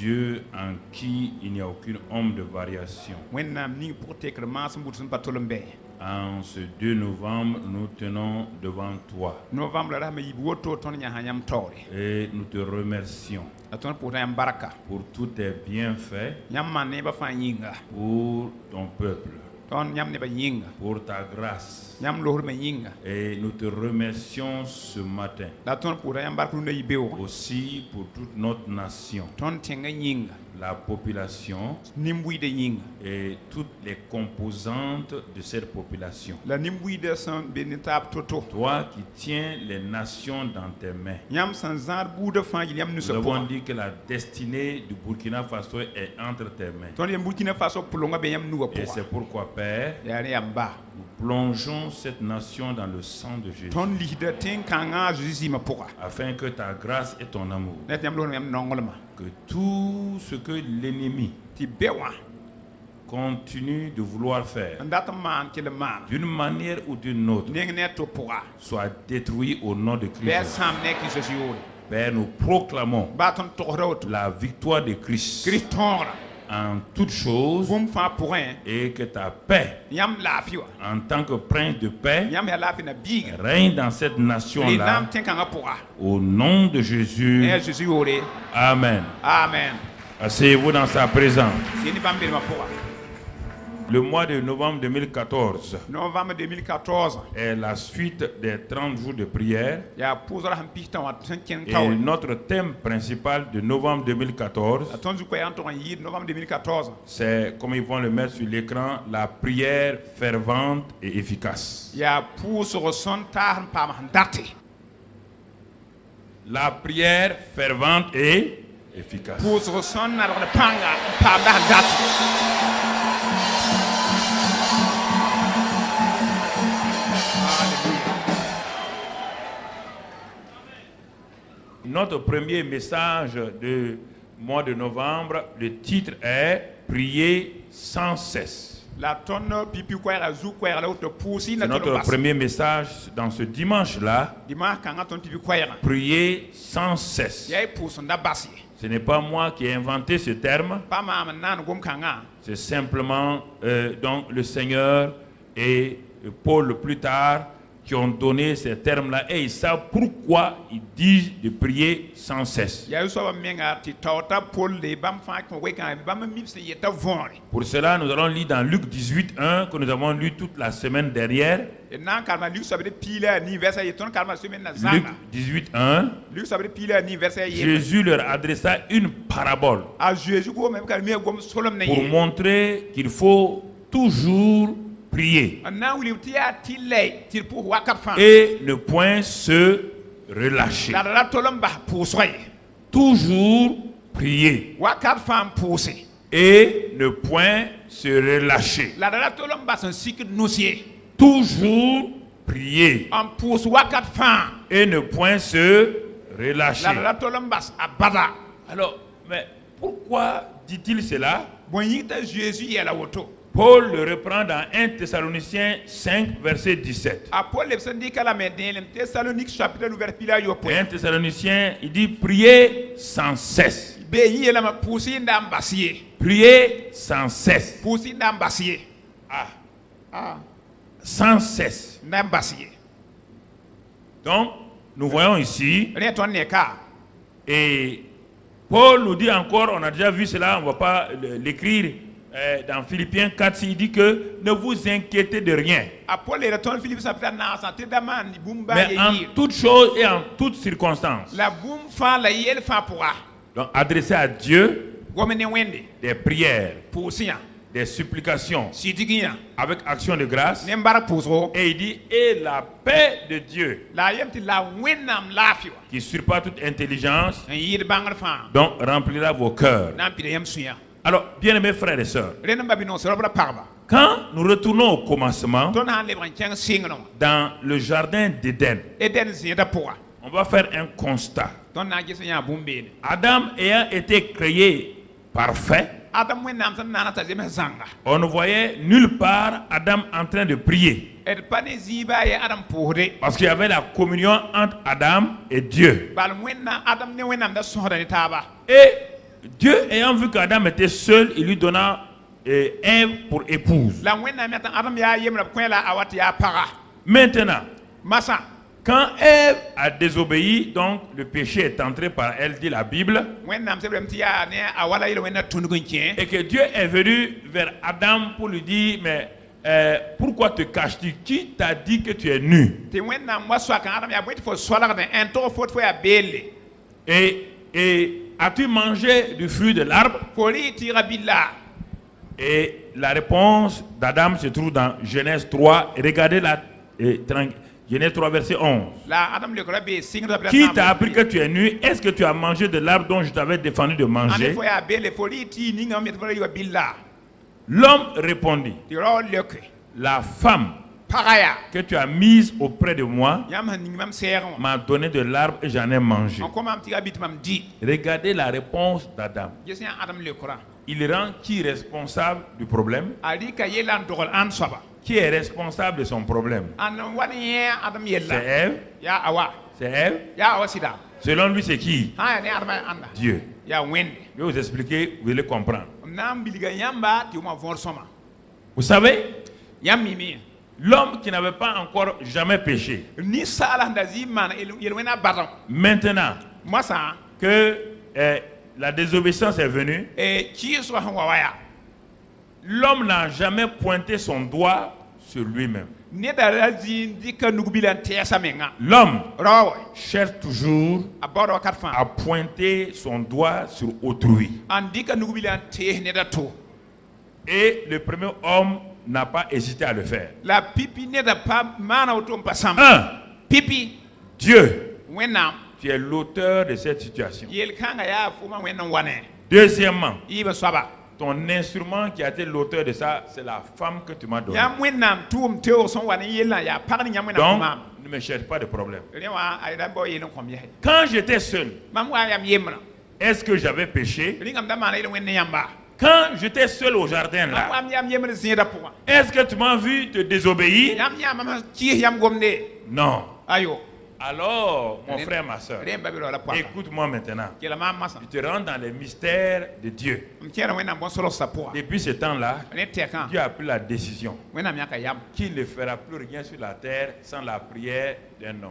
Dieu en qui il n'y a aucune ombre de variation. En ce 2 novembre, nous tenons devant toi et nous te remercions pour tous tes bienfaits pour ton peuple, pour ta grâce. Et nous te remercions ce matin aussi pour toute notre nation, la population et toutes les composantes de cette population. Toi qui tiens les nations dans tes mains. Nous avons dit que la destinée du Burkina Faso est entre tes mains. Et c'est pourquoi, Père, nous plongeons cette nation dans le sang de Jésus, afin que ta grâce et ton amour, que tout ce que l'ennemi continue de vouloir faire d'une manière ou d'une autre soit détruit au nom de Christ. Père, nous proclamons la victoire de Christ en toutes choses et que ta paix en tant que prince de paix règne dans cette nation-là au nom de Jésus. Amen. Asseyez-vous dans sa présence. Le mois de novembre 2014 est la suite des 30 jours de prière. Et notre thème principal de novembre 2014, c'est, comme ils vont le mettre sur l'écran, la prière fervente et efficace. La prière fervente et efficace. Notre premier message du mois de novembre, le titre est « Prier sans cesse ». C'est notre premier message dans ce dimanche-là. Prier sans cesse. Ce n'est pas moi qui ai inventé ce terme. C'est simplement donc le Seigneur et Paul plus tard qui ont donné ces termes-là et ils savent pourquoi ils disent de prier sans cesse. Pour cela, nous allons lire dans Luc 18:1 que nous avons lu toute la semaine dernière. Luc 18:1. Jésus leur adressa une parabole pour montrer qu'il faut toujours prier et ne point se relâcher. Toujours prier et ne point se relâcher. Toujours prier et ne point se relâcher. Alors, mais pourquoi dit-il cela? Paul le reprend dans 1 Thessaloniciens 5, verset 17. 1 Thessaloniciens, il dit priez sans cesse. Priez sans cesse. Sans cesse. Donc, nous voyons ici, et Paul nous dit encore, on a déjà vu cela, on ne va pas l'écrire, dans Philippiens 4, il dit que ne vous inquiétez de rien. Mais en toutes choses et en toutes circonstances. Donc adressez à Dieu des prières, des supplications, avec action de grâce. Et il dit, et la paix de Dieu, qui surpasse toute intelligence, donc remplira vos cœurs. Alors, bien-aimés frères et sœurs, quand nous retournons au commencement, dans le jardin d'Éden, on va faire un constat. Adam ayant été créé parfait, on ne voyait nulle part Adam en train de prier. Parce qu'il y avait la communion entre Adam et Dieu. Et Dieu ayant vu qu'Adam était seul, il lui donna Ève pour épouse. Maintenant, quand Ève a désobéi, donc le péché est entré par elle, dit la Bible, et que Dieu est venu vers Adam pour lui dire, mais pourquoi te caches-tu? Qui t'a dit que tu es nu? Et as-tu mangé du fruit de l'arbre? Et la réponse d'Adam se trouve dans Genèse 3. Regardez la Genèse 3, verset 11. Qui t'a appris que tu es nu? Est-ce que tu as mangé de l'arbre dont je t'avais défendu de manger? L'homme répondit, la femme que tu as mise auprès de moi m'a donné de l'arbre et j'en ai mangé. Regardez la réponse d'Adam. Il rend qui responsable du problème? Qui est responsable de son problème? C'est Ève. C'est Ève. Selon lui, c'est qui? Dieu. Je vais vous expliquer, vous allez comprendre. Vous savez, l'homme qui n'avait pas encore jamais péché, maintenant que la désobéissance est venue, l'homme n'a jamais pointé son doigt sur lui-même. L'homme cherche toujours à pointer son doigt sur autrui. Et le premier homme n'a pas hésité à le faire. Dieu, tu es l'auteur de cette situation. Deuxièmement, ton instrument qui a été l'auteur de ça, c'est la femme que tu m'as donnée. Donc, ne me cherche pas de problème. Quand j'étais seul, est-ce que j'avais péché? Quand j'étais seul au jardin là, est-ce que tu m'as vu te désobéir? Non. Alors, mon frère, ma soeur, écoute-moi maintenant. Tu te rends dans les mystères de Dieu. Depuis ce temps-là, Dieu a pris la décision qu'il ne fera plus rien sur la terre sans la prière d'un homme.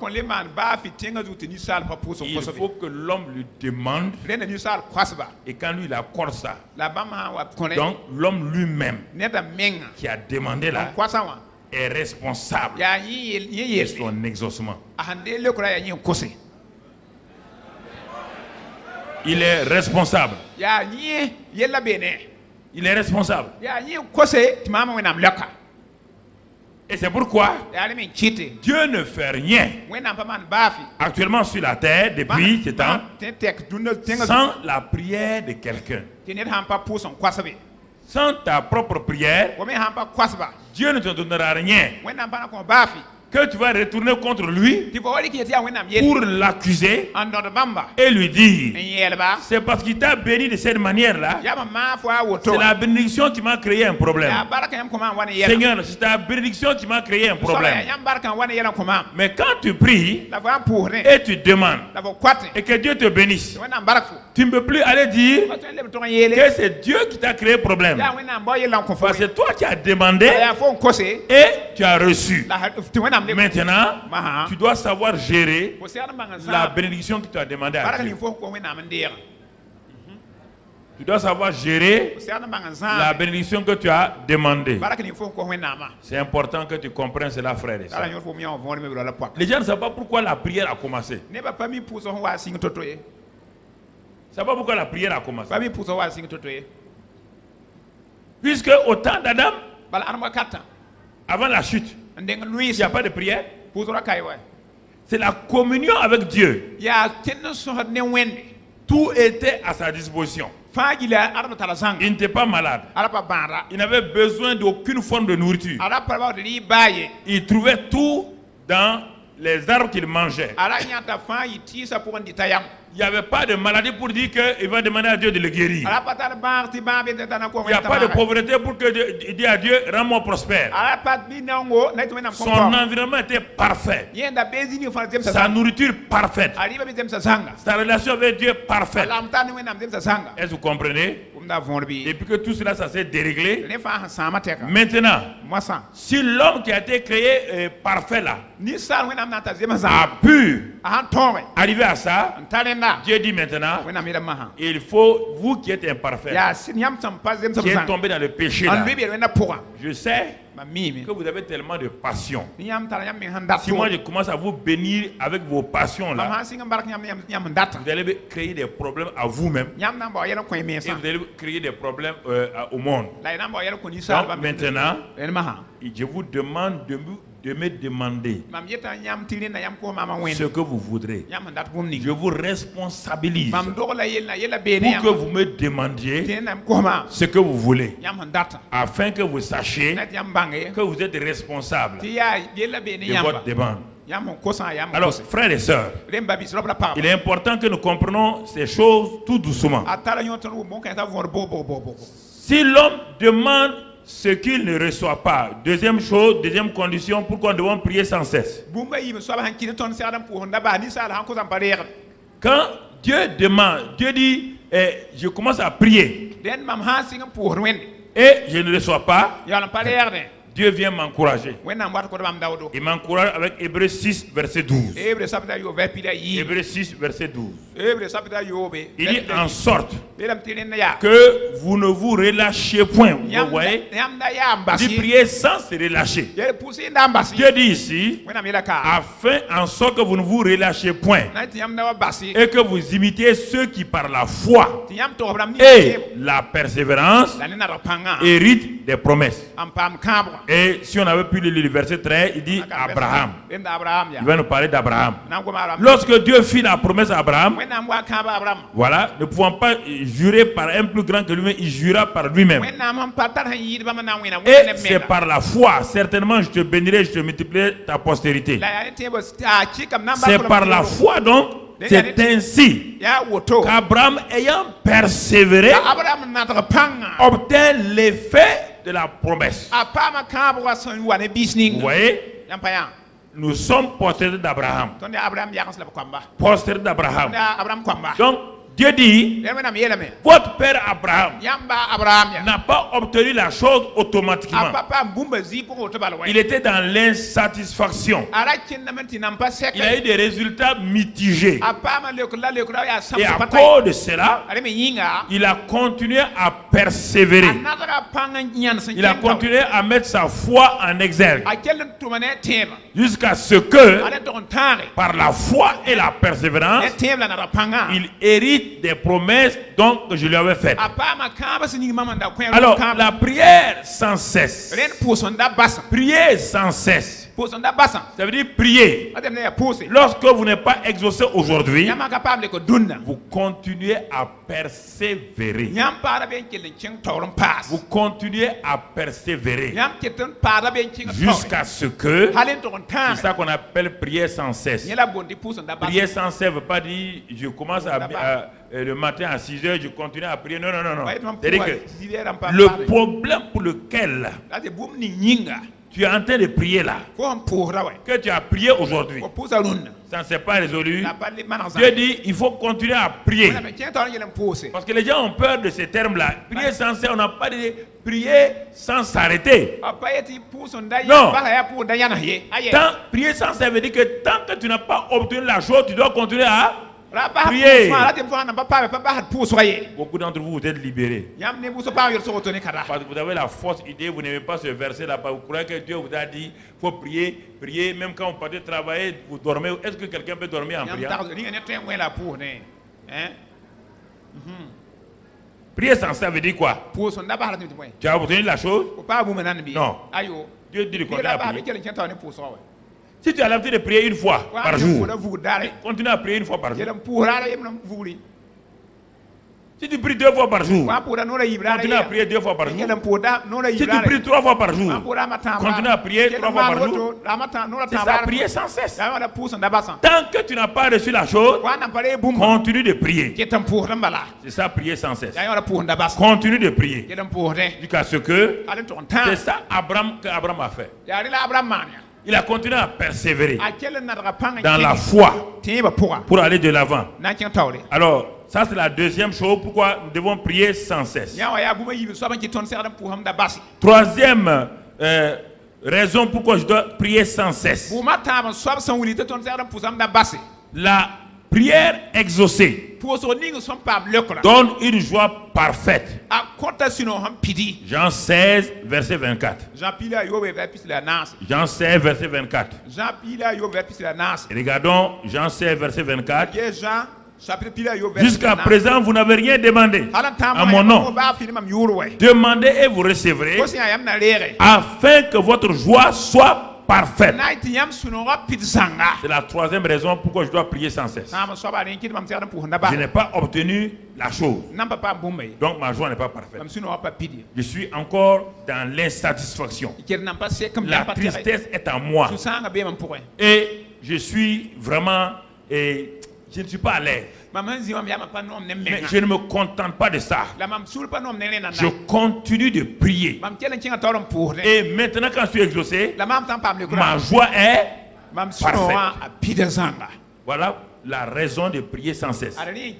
Il faut que l'homme lui demande, et quand lui il accorde ça, donc l'homme lui-même qui a demandé là est responsable de son exaucement. Il est responsable. Il est responsable. Et c'est pourquoi Dieu ne fait rien actuellement sur la terre depuis ce temps sans la prière de quelqu'un. Sans ta propre prière, Dieu ne te donnera rien que tu vas retourner contre lui pour l'accuser et lui dire c'est parce qu'il t'a béni de cette manière-là, c'est la bénédiction qui m'a créé un problème. Seigneur, c'est ta bénédiction qui m'a créé un problème. Mais quand tu pries et tu demandes et que Dieu te bénisse, tu ne peux plus aller dire que c'est Dieu qui t'a créé un problème. Parce que c'est toi qui as demandé et tu as reçu. Maintenant, tu dois savoir gérer la bénédiction que tu as demandé à Dieu. Tu dois savoir gérer la bénédiction que tu as demandée. C'est important que tu comprennes cela, frère et sœur. Les gens ne savent pas pourquoi la prière a commencé. Ils ne savent pas pourquoi la prière a commencé. Puisque au temps d'Adam, avant la chute, il n'y a pas de prière. C'est la communion avec Dieu. Tout était à sa disposition. Il n'était pas malade. Il n'avait besoin d'aucune forme de nourriture. Il trouvait tout dans les arbres qu'il mangeait. Il n'y avait pas de maladie pour dire qu'il va demander à Dieu de le guérir. Il n'y a pas de pauvreté pour que dire à Dieu, rends-moi prospère. Son environnement était parfait. Sa nourriture parfaite. Sa relation avec Dieu parfaite. Est-ce que vous comprenez? Depuis que tout cela ça s'est déréglé, maintenant, si l'homme qui a été créé parfait là a pu arriver à ça, Dieu dit maintenant, il faut, vous qui êtes imparfait, qui êtes tombé dans le péché là, je sais que vous avez tellement de passion. Si moi je commence à vous bénir avec vos passions là, vous allez créer des problèmes à vous-même et vous allez créer des problèmes au monde. Donc maintenant, je vous demande de me demander ce que vous voudrez. Je vous responsabilise pour que vous me demandiez ce que vous voulez, afin que vous sachiez que vous êtes responsable de votre demande. Alors, frères et sœurs, il est important que nous comprenions ces choses tout doucement. Si l'homme demande ce qu'il ne reçoit pas, deuxième chose, deuxième condition, pourquoi nous devons prier sans cesse. Quand Dieu demande, Dieu dit, je commence à prier et je ne reçois pas, Dieu vient m'encourager. Il m'encourage avec Hébreux 6, verset 12. Hébreux 6, verset 12. Il dit en sorte que vous ne vous relâchez point. Vous voyez? Il dit prier sans se relâcher. Dieu dit ici, afin en sorte que vous ne vous relâchez point et que vous imitiez ceux qui par la foi et la persévérance héritent des promesses. Et si on avait pu lire le verset 13, il dit Abraham. Il va nous parler d'Abraham. Lorsque Dieu fit la promesse à Abraham, voilà, ne pouvant pas jurer par un plus grand que lui-même, il jura par lui-même. Et c'est par la foi, certainement je te bénirai, je te multiplierai ta postérité. C'est par la foi donc, c'est ainsi qu'Abraham ayant persévéré obtint l'effet de la promesse. Vous voyez, nous sommes postérieurs d'Abraham. Postérieurs d'Abraham. Donc, Dieu dit, votre père Abraham n'a pas obtenu la chose automatiquement. Il était dans l'insatisfaction. Il a eu des résultats mitigés. Et à cause de cela, il a continué à persévérer. Il a continué à mettre sa foi en exergue. Jusqu'à ce que, par la foi et la persévérance, il hérite des promesses donc que je lui avais faites. Alors, la prière sans cesse. Prier sans cesse. Ça veut dire prier. Lorsque vous n'êtes pas exaucé aujourd'hui, vous continuez à persévérer. Vous continuez à persévérer jusqu'à ce que, c'est ça qu'on appelle prière sans cesse. Prière sans cesse ne veut pas dire je commence le matin à 6 h, je continue à prier. Non, non, non, non. C'est-à-dire que le problème pour lequel tu es en train de prier là, que tu as prié aujourd'hui, ça ne s'est pas résolu. Dieu dit il faut continuer à prier. Parce que les gens ont peur de ces termes-là. Prier sans cesse, on n'a pas dit prier sans s'arrêter. Non. Prier sans cesse veut dire que tant que tu n'as pas obtenu la chose, tu dois continuer à priez. Beaucoup d'entre vous, vous êtes libérés. Parce que vous avez la fausse idée, vous n'aimez pas ce verset-là. Vous croyez que Dieu vous a dit il faut prier, prier, même quand vous partez travailler, vous dormez. Est-ce que quelqu'un peut dormir en priant? Prier sans ça veut dire quoi? Tu as obtenu la chose? Non. Dieu dit de continuer à prier. Si tu as l'habitude de prier une fois par jour, continue à prier une fois par jour. Si tu pries 2 fois par jour, continue à prier 2 fois par jour. Si tu pries 3 fois par jour, continue à prier 3 fois par jour. C'est ça, prier sans cesse. Tant que tu n'as pas reçu la chose, continue de prier. C'est ça, prier sans cesse. Continue de prier. Jusqu'à ce que c'est ça qu'Abraham a fait. Il a continué à persévérer dans la foi pour aller de l'avant. Alors, ça c'est la deuxième chose pourquoi nous devons prier sans cesse. Troisième raison pourquoi je dois prier sans cesse. La prière exaucée donne une joie parfaite. Jean 16, verset 24. Jean 16, verset 24. Regardons Jean 16, verset 24. Jusqu'à présent, vous n'avez rien demandé à mon nom. Demandez et vous recevrez, afin que votre joie soit parfaite. C'est la troisième raison pourquoi je dois prier sans cesse. Je n'ai pas obtenu la chose, donc ma joie n'est pas parfaite. Je suis encore dans l'insatisfaction. La tristesse est en moi. Et je suis vraiment... je ne suis pas à l'aise. Mais je ne me contente pas de ça. Je continue de prier. Et maintenant quand je suis exaucé, ma joie est parfaite. Voilà la raison de prier sans cesse.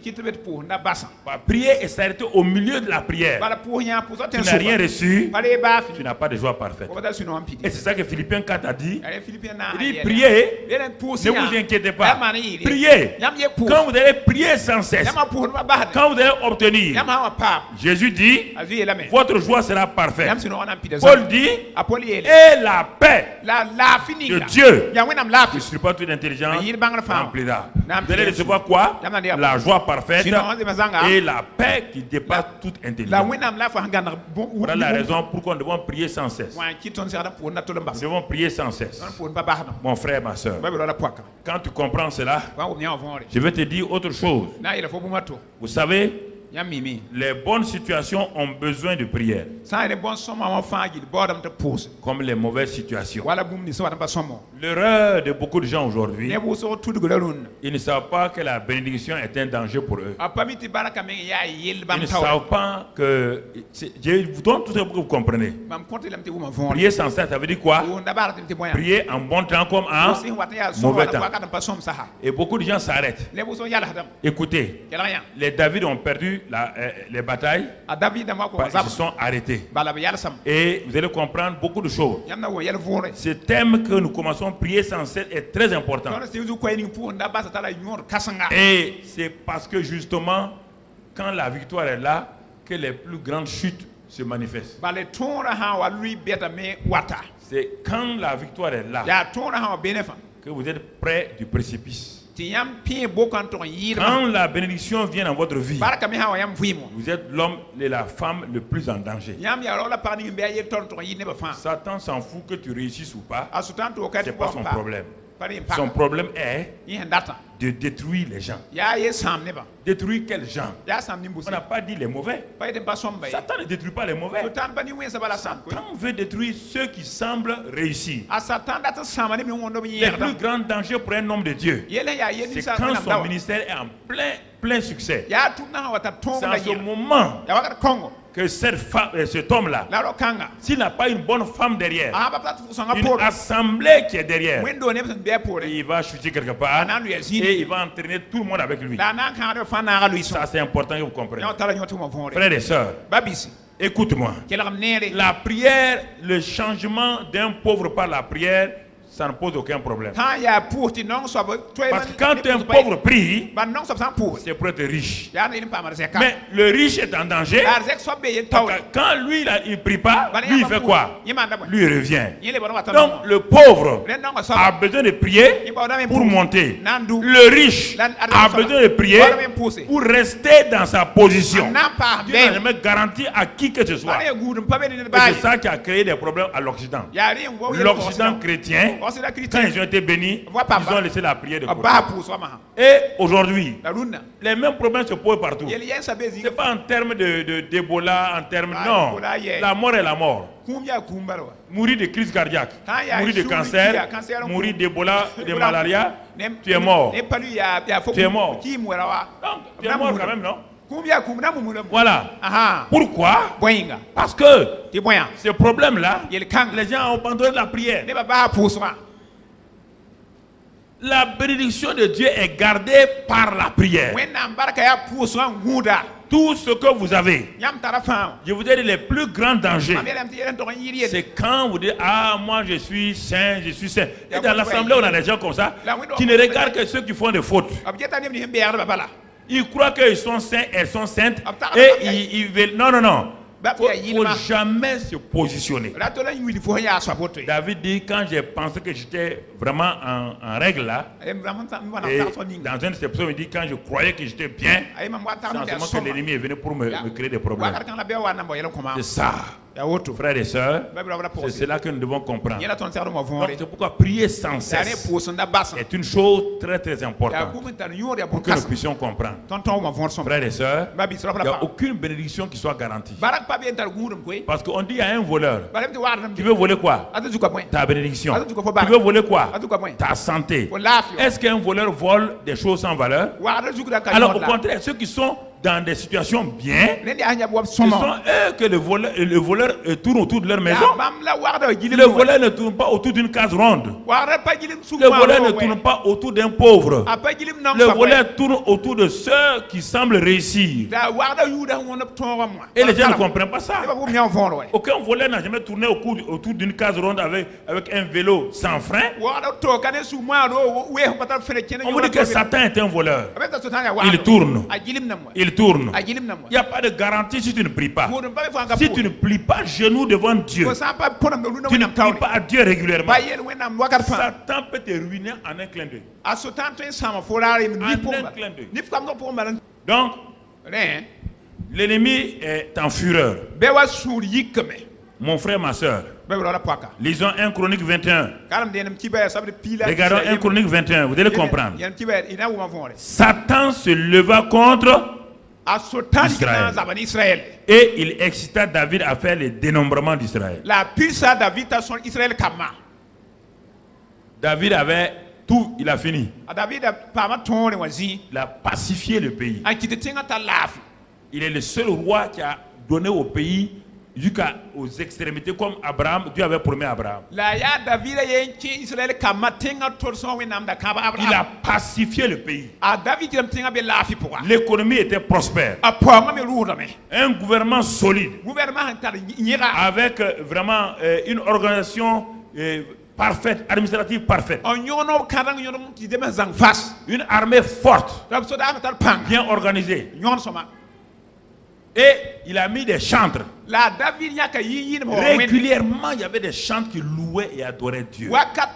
Prier et s'arrêter au milieu de la prière. Tu n'as rien reçu, tu n'as pas de joie parfaite. Et c'est ça que Philippiens 4 a dit. Il dit priez, ne vous inquiétez pas. Priez. Quand vous allez prier sans cesse, quand vous allez obtenir, Jésus dit, votre joie sera parfaite. Paul dit, et la paix de Dieu, qui ne suit pas toute intelligence, remplira. Vous allez recevoir quoi? La joie parfaite et la paix qui dépasse toute intelligence. Voilà la raison pourquoi nous devons prier sans cesse. Nous devons prier sans cesse. Mon frère, ma soeur, quand tu comprends cela, je vais te dire autre chose. Vous savez, les bonnes situations ont besoin de prière, comme les mauvaises situations. L'erreur de beaucoup de gens aujourd'hui, ils ne savent pas que la bénédiction est un danger pour eux. Ils ne savent pas que... Je vous donne tout ça pour que vous compreniez. Prier sans cesse, ça veut dire quoi? Prier en bon temps comme en mauvais temps. Et beaucoup de gens s'arrêtent. Écoutez, les David ont perdu les batailles, ils se sont arrêtés. Et vous allez comprendre beaucoup de choses. Ce thème que nous commençons à prier sans cesse est très important. Et c'est parce que justement, quand la victoire est là, que les plus grandes chutes se manifestent. C'est quand la victoire est là que vous êtes près du précipice. Quand la bénédiction vient dans votre vie, vous êtes l'homme et la femme le plus en danger. Satan s'en fout que tu réussisses ou pas. Ce n'est pas son problème. Son problème est de détruire les gens. Détruire quels gens? On n'a pas dit les mauvais. Satan ne détruit pas les mauvais. Satan veut détruire ceux qui semblent réussir. Le plus grand danger pour un homme de Dieu, c'est quand son ministère est en plein succès. C'est en ce moment que cet homme-là, s'il n'a pas une bonne femme derrière, une assemblée qui est derrière, il va chuter quelque part et il va entraîner tout le monde avec lui. Ça, c'est important que vous compreniez. Frères et sœurs, écoute-moi. La prière, le changement d'un pauvre par la prière, ça ne pose aucun problème. Parce que quand un pauvre prie, c'est pour être riche. Mais le riche est en danger. Quand lui, il ne prie pas, lui, il fait quoi? Lui, il revient. Donc, le pauvre a besoin de prier pour monter. Le riche a besoin de prier pour rester dans sa position. Dieu n'a jamais garanti à qui que ce soit. Et c'est ça qui a créé des problèmes à l'Occident. L'Occident chrétien Quand ils ont été bénis, ils ont laissé la prière de côté. Et aujourd'hui, les mêmes problèmes se posent partout. Ce n'est pas en termes d'Ebola, en termes... Non, la mort est la mort. Mourir de crise cardiaque, mourir de cancer, mourir d'Ebola, de malaria, tu es mort. Tu es mort. Donc, tu es mort quand même, non? Voilà. Pourquoi? Parce que ce problème-là, les gens ont abandonné la prière. La bénédiction de Dieu est gardée par la prière. Tout ce que vous avez, je vous dis les plus grands dangers, c'est quand vous dites, ah, moi je suis saint, je suis saint. Et dans l'assemblée, on a des gens comme ça qui ne regardent que ceux qui font des fautes. Ils croient qu'ils sont saints, elles sont saintes, et ils veulent. Non, non, non. Il ne faut jamais se positionner. David dit, quand j'ai pensé que j'étais vraiment en règle là, et dans une de ses psaumes, il dit, quand je croyais que j'étais bien, c'est que l'ennemi est venu pour me créer des problèmes. C'est ça. Frères et sœurs, c'est cela que nous devons comprendre. C'est pourquoi prier sans cesse est une chose très très importante pour que nous puissions comprendre. Frères et sœurs, il n'y a aucune bénédiction qui soit garantie. Parce qu'on dit à un voleur, tu veux voler quoi? Ta bénédiction. Tu veux voler quoi? Ta santé. Est-ce qu'un voleur vole des choses sans valeur? Alors au contraire, ceux qui sont dans des situations bien, ce sont eux que le voleur tourne autour de leur maison. Le voleur ne tourne pas autour d'une case ronde. Le voleur ne tourne pas autour d'un pauvre. Le voleur tourne autour de ceux qui semblent réussir. Et les gens ne comprennent pas ça. Aucun voleur n'a jamais tourné autour d'une case ronde avec un vélo sans frein. On vous dit que Satan est un voleur. Il tourne. Il tourne. Il n'y a pas de garantie si tu ne pries pas. Si tu ne plies pas genoux devant Dieu, tu ne pries pas à Dieu régulièrement, Satan peut te ruiner en un clin d'œil. Donc, l'ennemi est en fureur. Mon frère, ma soeur, lisons 1 Chronique 21. Regardons 1 Chronique 21, vous allez comprendre. Satan se leva contre Israël. Et il excita David à faire le dénombrement d'Israël. David avait tout, il a fini. Il a pacifié le pays. Il est le seul roi qui a donné au pays jusqu'aux extrémités comme Abraham, Dieu avait promis à Abraham. Il a pacifié le pays. L'économie était prospère. Un gouvernement solide. Avec vraiment une organisation parfaite, administrative parfaite. Une armée forte, bien organisée. Et il a mis des chantres. Régulièrement, il y avait des chantres qui louaient et adoraient Dieu.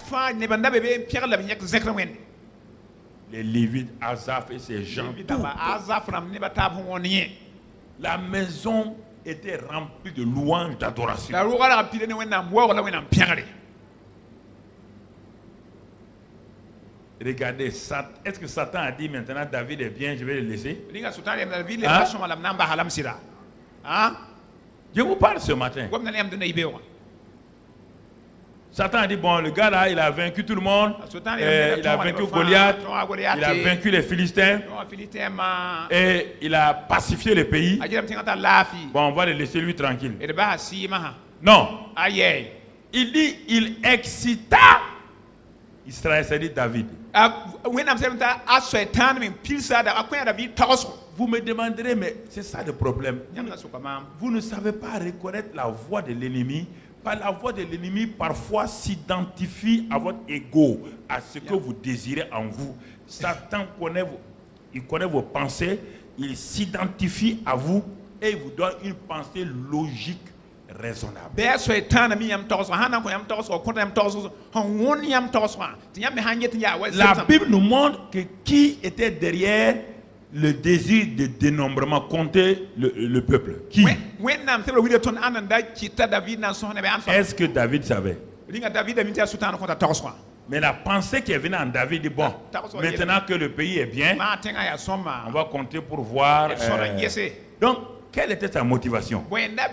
Les Lévites, Asaph et ces gens. La maison était remplie de louanges, d'adoration. Regardez, est-ce que Satan a dit maintenant David est bien, je vais le laisser? Hein? Je vous parle ce matin. Satan a dit, bon, le gars là, il a vaincu tout le monde. Il a vaincu Goliath. Il a vaincu les Philistins. Et il a pacifié le pays. Bon, on va le laisser lui tranquille. Non. Il dit, il excita Israël, c'est-à-dire David. Vous me demanderez, mais c'est ça le problème. Vous ne savez pas reconnaître la voix de l'ennemi. Par la voix de l'ennemi, parfois s'identifie à votre ego, à ce que vous désirez en vous. Satan connaît vos pensées, il s'identifie à vous et il vous donne une pensée logique. Raisonnable. La Bible nous montre que qui était derrière le désir de dénombrement, compter le peuple. Qui? Est-ce que David savait? Mais la pensée qui est venue en David dit, bon, maintenant que le pays est bien, on va compter pour voir. Donc, quelle était sa motivation?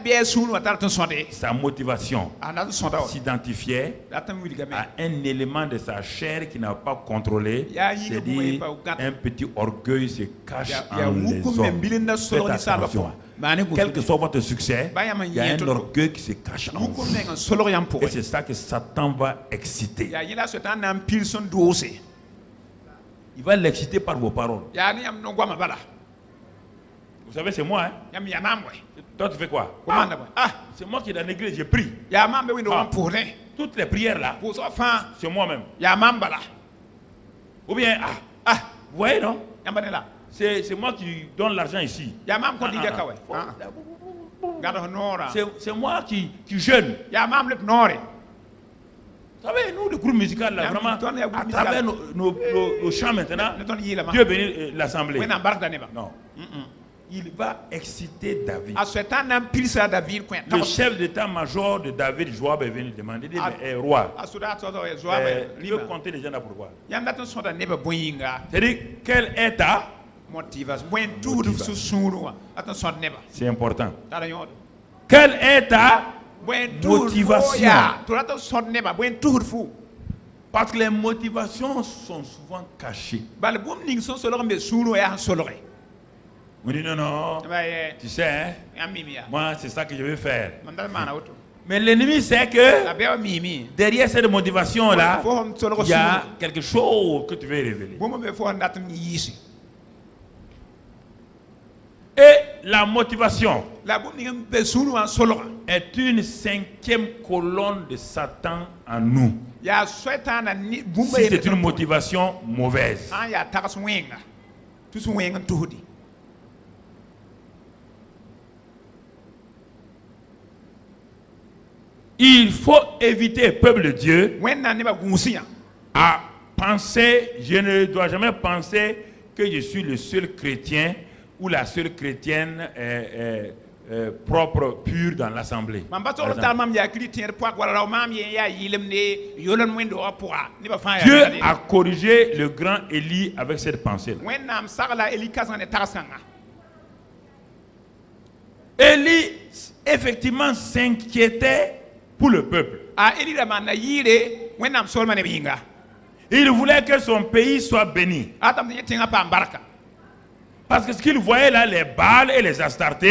Sa motivation s'identifiait à un élément de sa chair qui n'a pas contrôlé, c'est-à-dire un petit orgueil se cache en les hommes. Faites attention. Quel que soit votre succès, il y a un orgueil qui se cache en vous. Et c'est ça que Satan va exciter. Il va l'exciter par vos paroles. Vous savez, c'est moi, hein? Toi, tu fais quoi? C'est moi qui est dans l'église, j'ai prie. Toutes les prières là, c'est moi-même. Ou bien, vous voyez, non? C'est moi qui donne l'argent ici. C'est moi qui jeûne. Vous savez, nous, le groupe musical, là, vraiment, à travers nos chants maintenant, Dieu bénit l'assemblée. Non. Il va exciter David. Le chef d'état-major de David, Joab, est venu demander, mais roi, il veut compter les gens là pourquoi? C'est-à-dire, quelle est ta motivation? C'est important. Quelle est ta motivation? Parce que les motivations sont souvent cachées. On dit non, tu sais, hein, moi c'est ça que je veux faire. Mais l'ennemi sait que derrière cette motivation-là, il y a quelque chose que tu veux révéler. Et la motivation est une cinquième colonne de Satan en nous. Si c'est une motivation mauvaise. Il faut éviter, peuple de Dieu, à penser, je ne dois jamais penser que je suis le seul chrétien ou la seule chrétienne propre, pure dans l'assemblée. Dieu a corrigé le grand Élie avec cette pensée. Élie, effectivement, s'inquiétait pour le peuple. Il voulait que son pays soit béni. Parce que ce qu'il voyait là, les Baals et les Astartés,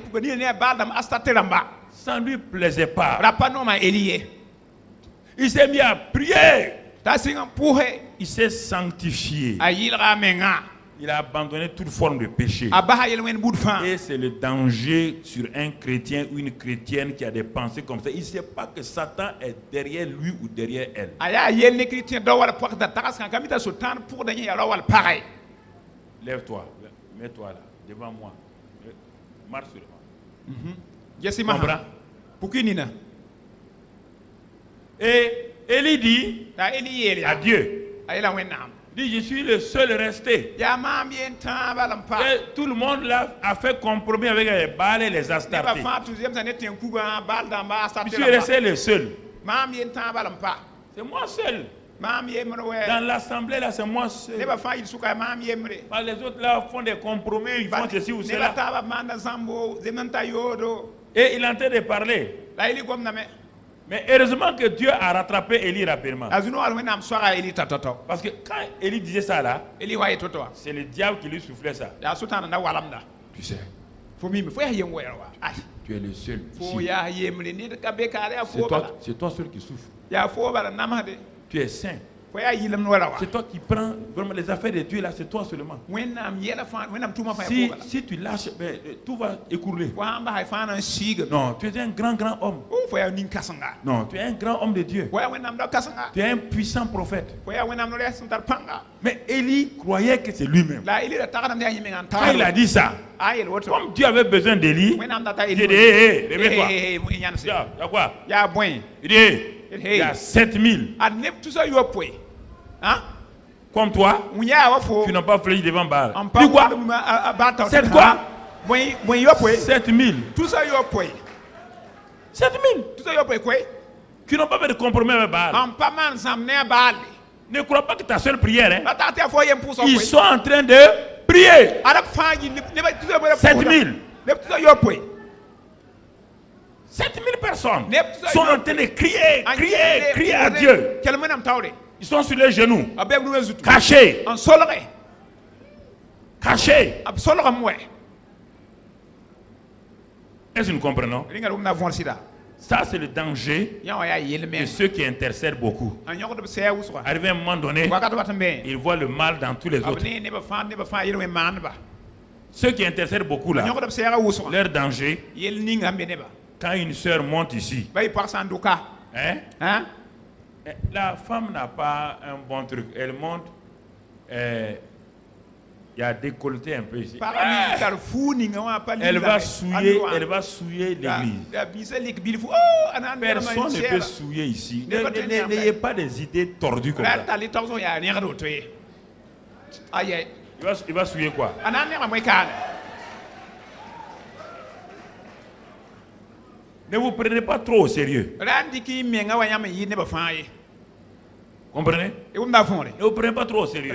ça ne lui plaisait pas. Il s'est mis à prier. Il s'est sanctifié. Il a abandonné toute forme de péché. Et c'est le danger sur un chrétien ou une chrétienne qui a des pensées comme ça. Il ne sait pas que Satan est derrière lui ou derrière elle. Lève-toi, mets-toi là, devant moi. Marche sur moi. Et Élie dit à Dieu, dit, je suis le seul resté. Et tout le monde là a fait compromis avec les Baals et les Astartés. Je suis resté le seul. C'est moi seul. Dans l'assemblée là, c'est moi seul. Les autres là font des compromis, ils font ceci ou cela. Et il est en train de parler. Mais heureusement que Dieu a rattrapé Élie rapidement. Parce que quand Élie disait ça là, c'est le diable qui lui soufflait ça. Tu sais, tu es le seul. C'est toi seul qui souffre. Tu es saint. C'est toi qui prends vraiment les affaires de Dieu là, c'est toi seulement. Si tu lâches, tout va écouler. Non, tu es un grand homme. Non, tu es un grand homme de Dieu. Tu es un puissant prophète. Mais Élie croyait que c'est lui-même. Quand il a dit ça, comme Dieu avait besoin d'Élie, il dit, hé, réveille-toi. Il y a quoi? Il dit, il y a 7000. Comme toi, tu n'as pas fléchi devant Baal. Dis quoi? C'est quoi? 7000. 7000. qui n'ont pas fait de compromis avec Baal. Ne crois pas que ta seule prière, hein? Ils sont en train de prier. 7000. 7000 personnes sont en train de crier, crier, crier à Dieu. Ils sont sur les genoux, cachés. Cachés. Est-ce que nous comprenons? Ça, c'est le danger de ceux qui intercèdent beaucoup. Arrivé à un moment donné, ils voient le mal dans tous les autres. Ceux qui intercèdent beaucoup là, leur danger, quand une sœur monte ici, hein? La femme n'a pas un bon truc. Elle monte, il y a décolleté un peu ici. Elle va souiller l'église. Personne ne peut souiller ici. N'ayez pas des idées tordues comme ça. Il va souiller quoi? Ne vous prenez pas trop au sérieux. Comprenez? Ne vous prenez pas trop au sérieux.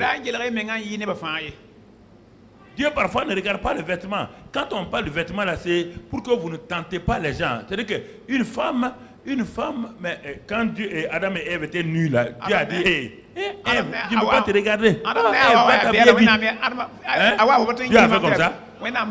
Dieu parfois ne regarde pas le vêtement. Quand on parle de vêtement là, c'est pour que vous ne tentez pas les gens. C'est-à-dire qu'une femme, mais quand Dieu et Adam et Ève étaient nus là, Dieu a dit, Ève, tu ne peux pas te regarder. Dieu a fait comme ça.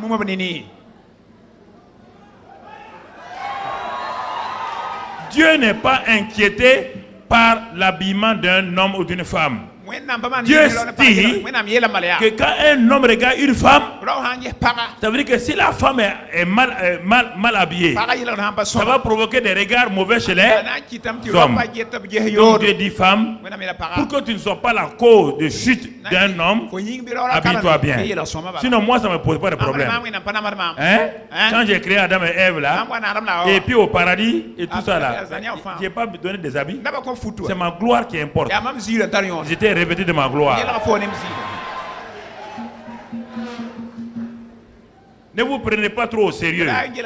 Dieu n'est pas inquiété par l'habillement d'un homme ou d'une femme. Dieu dit que quand un homme regarde une femme, ça veut dire que si la femme est mal habillée, ça va provoquer des regards mauvais chez les hommes. Donc Dieu dit, femme, pour que tu ne sois pas la cause de chute d'un homme, habille-toi bien. Sinon moi ça ne me pose pas de problème. Hein? Quand j'ai créé Adam et Ève là, et puis au paradis et tout ça là, je n'ai pas donné des habits. C'est ma gloire qui importe. J'étais revêtu de ma gloire. Ne vous prenez pas trop au sérieux.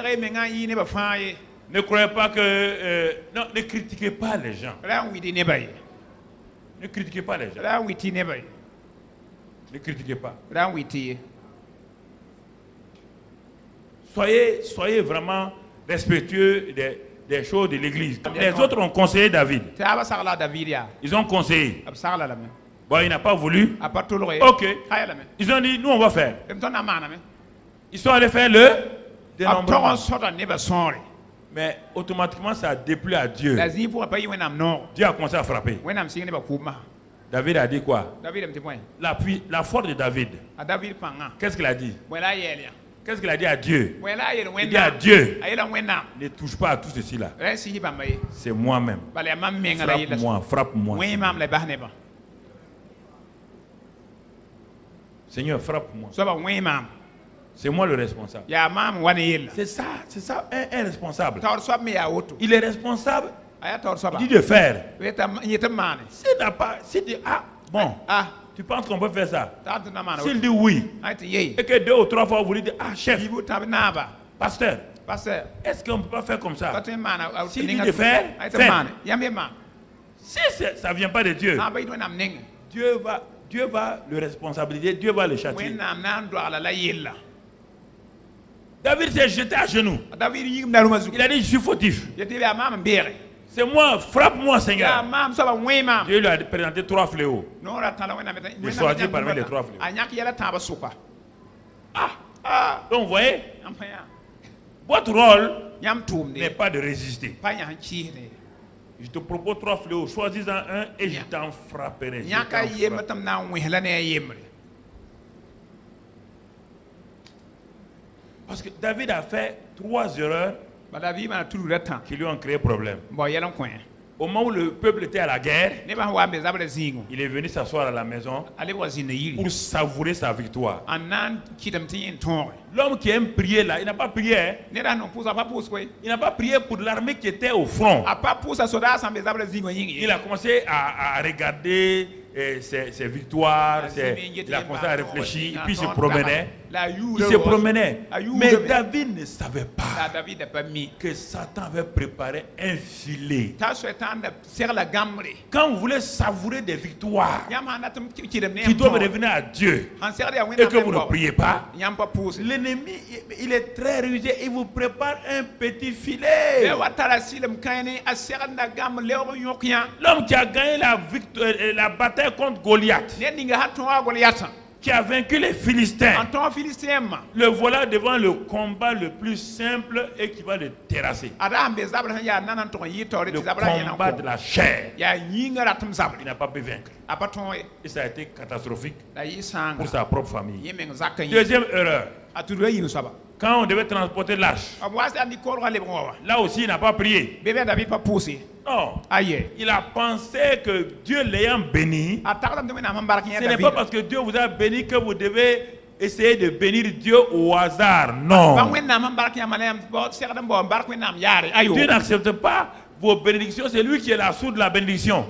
Ne croyez pas que... non, ne critiquez pas les gens. Ne critiquez pas les gens. Ne critiquez pas. Soyez vraiment respectueux des choses de l'église. Les autres ont conseillé David. Ils ont conseillé. Bon, il n'a pas voulu. Ok. Ils ont dit, nous on va faire. Ils sont allés faire le dénombrement. Mais automatiquement ça a déplu à Dieu. Dieu a commencé à frapper. David a dit quoi? La force de David. Qu'est-ce qu'il a dit? Qu'est-ce qu'il a dit à Dieu? Il dit à Dieu, ne touche pas à tout ceci là. C'est moi-même. Frappe-moi, frappe-moi. Seigneur, frappe-moi. C'est moi le responsable. C'est ça, un responsable. Il est responsable. Il dit de faire. Tu penses qu'on peut faire ça? S'il dit oui, et que 2 ou 3 fois vous lui dites, chef, pasteur, est-ce qu'on ne peut pas faire comme ça? S'il dit de faire, si ça ne vient pas de Dieu, Dieu va le responsabiliser, Dieu va le châtier. David s'est jeté à genoux. Il a dit, je suis fautif. C'est moi, frappe-moi, Seigneur. Dieu lui a présenté 3 fléaux. Il choisit parmi les 3 fléaux. Donc vous voyez, votre rôle n'est pas de résister. Je te propose 3 fléaux, choisis-en un et je t'en frapperai. Parce que David a fait 3 erreurs qui lui ont créé problème. Au moment où le peuple était à la guerre, il est venu s'asseoir à la maison pour savourer sa victoire. L'homme qui aime prier là, il n'a pas prié. Il n'a pas prié pour l'armée qui était au front. Il a commencé à regarder ses victoires, il a commencé à réfléchir, puis il se promenait. Il se promenait. Mais David ne savait pas que Satan avait préparé un filet. Quand vous voulez savourer des victoires qui doivent revenir à Dieu et que vous ne priez pas, l'ennemi, il est très rusé, il vous prépare un petit filet. L'homme qui a gagné la bataille contre Goliath, qui a vaincu les Philistins, le voilà devant le combat le plus simple et qui va le terrasser. Le combat de la chair. Il n'a pas pu vaincre. Et ça a été catastrophique pour sa propre famille. Deuxième erreur. Quand on devait transporter l'arche, là aussi il n'a pas prié. Non. Il a pensé que Dieu l'ayant béni, ce n'est pas parce que Dieu vous a béni que vous devez essayer de bénir Dieu au hasard. Non. Dieu n'accepte pas vos bénédictions, c'est lui qui est la source de la bénédiction.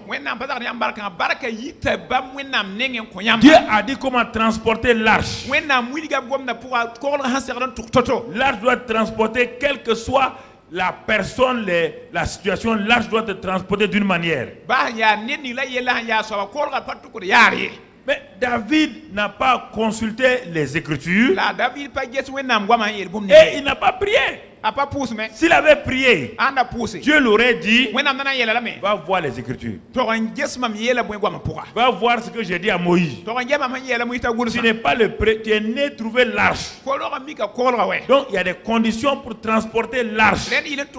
Dieu a dit comment transporter l'arche. L'arche doit être transportée, quelle que soit la personne, la situation, l'arche doit être transportée d'une manière. Mais David n'a pas consulté les Écritures et il n'a pas prié. S'il avait prié, Dieu l'aurait dit, va voir les Écritures. Va voir ce que j'ai dit à Moïse. Tu n'es pas le prêtre, tu es né trouver l'arche. Donc il y a des conditions pour transporter l'arche.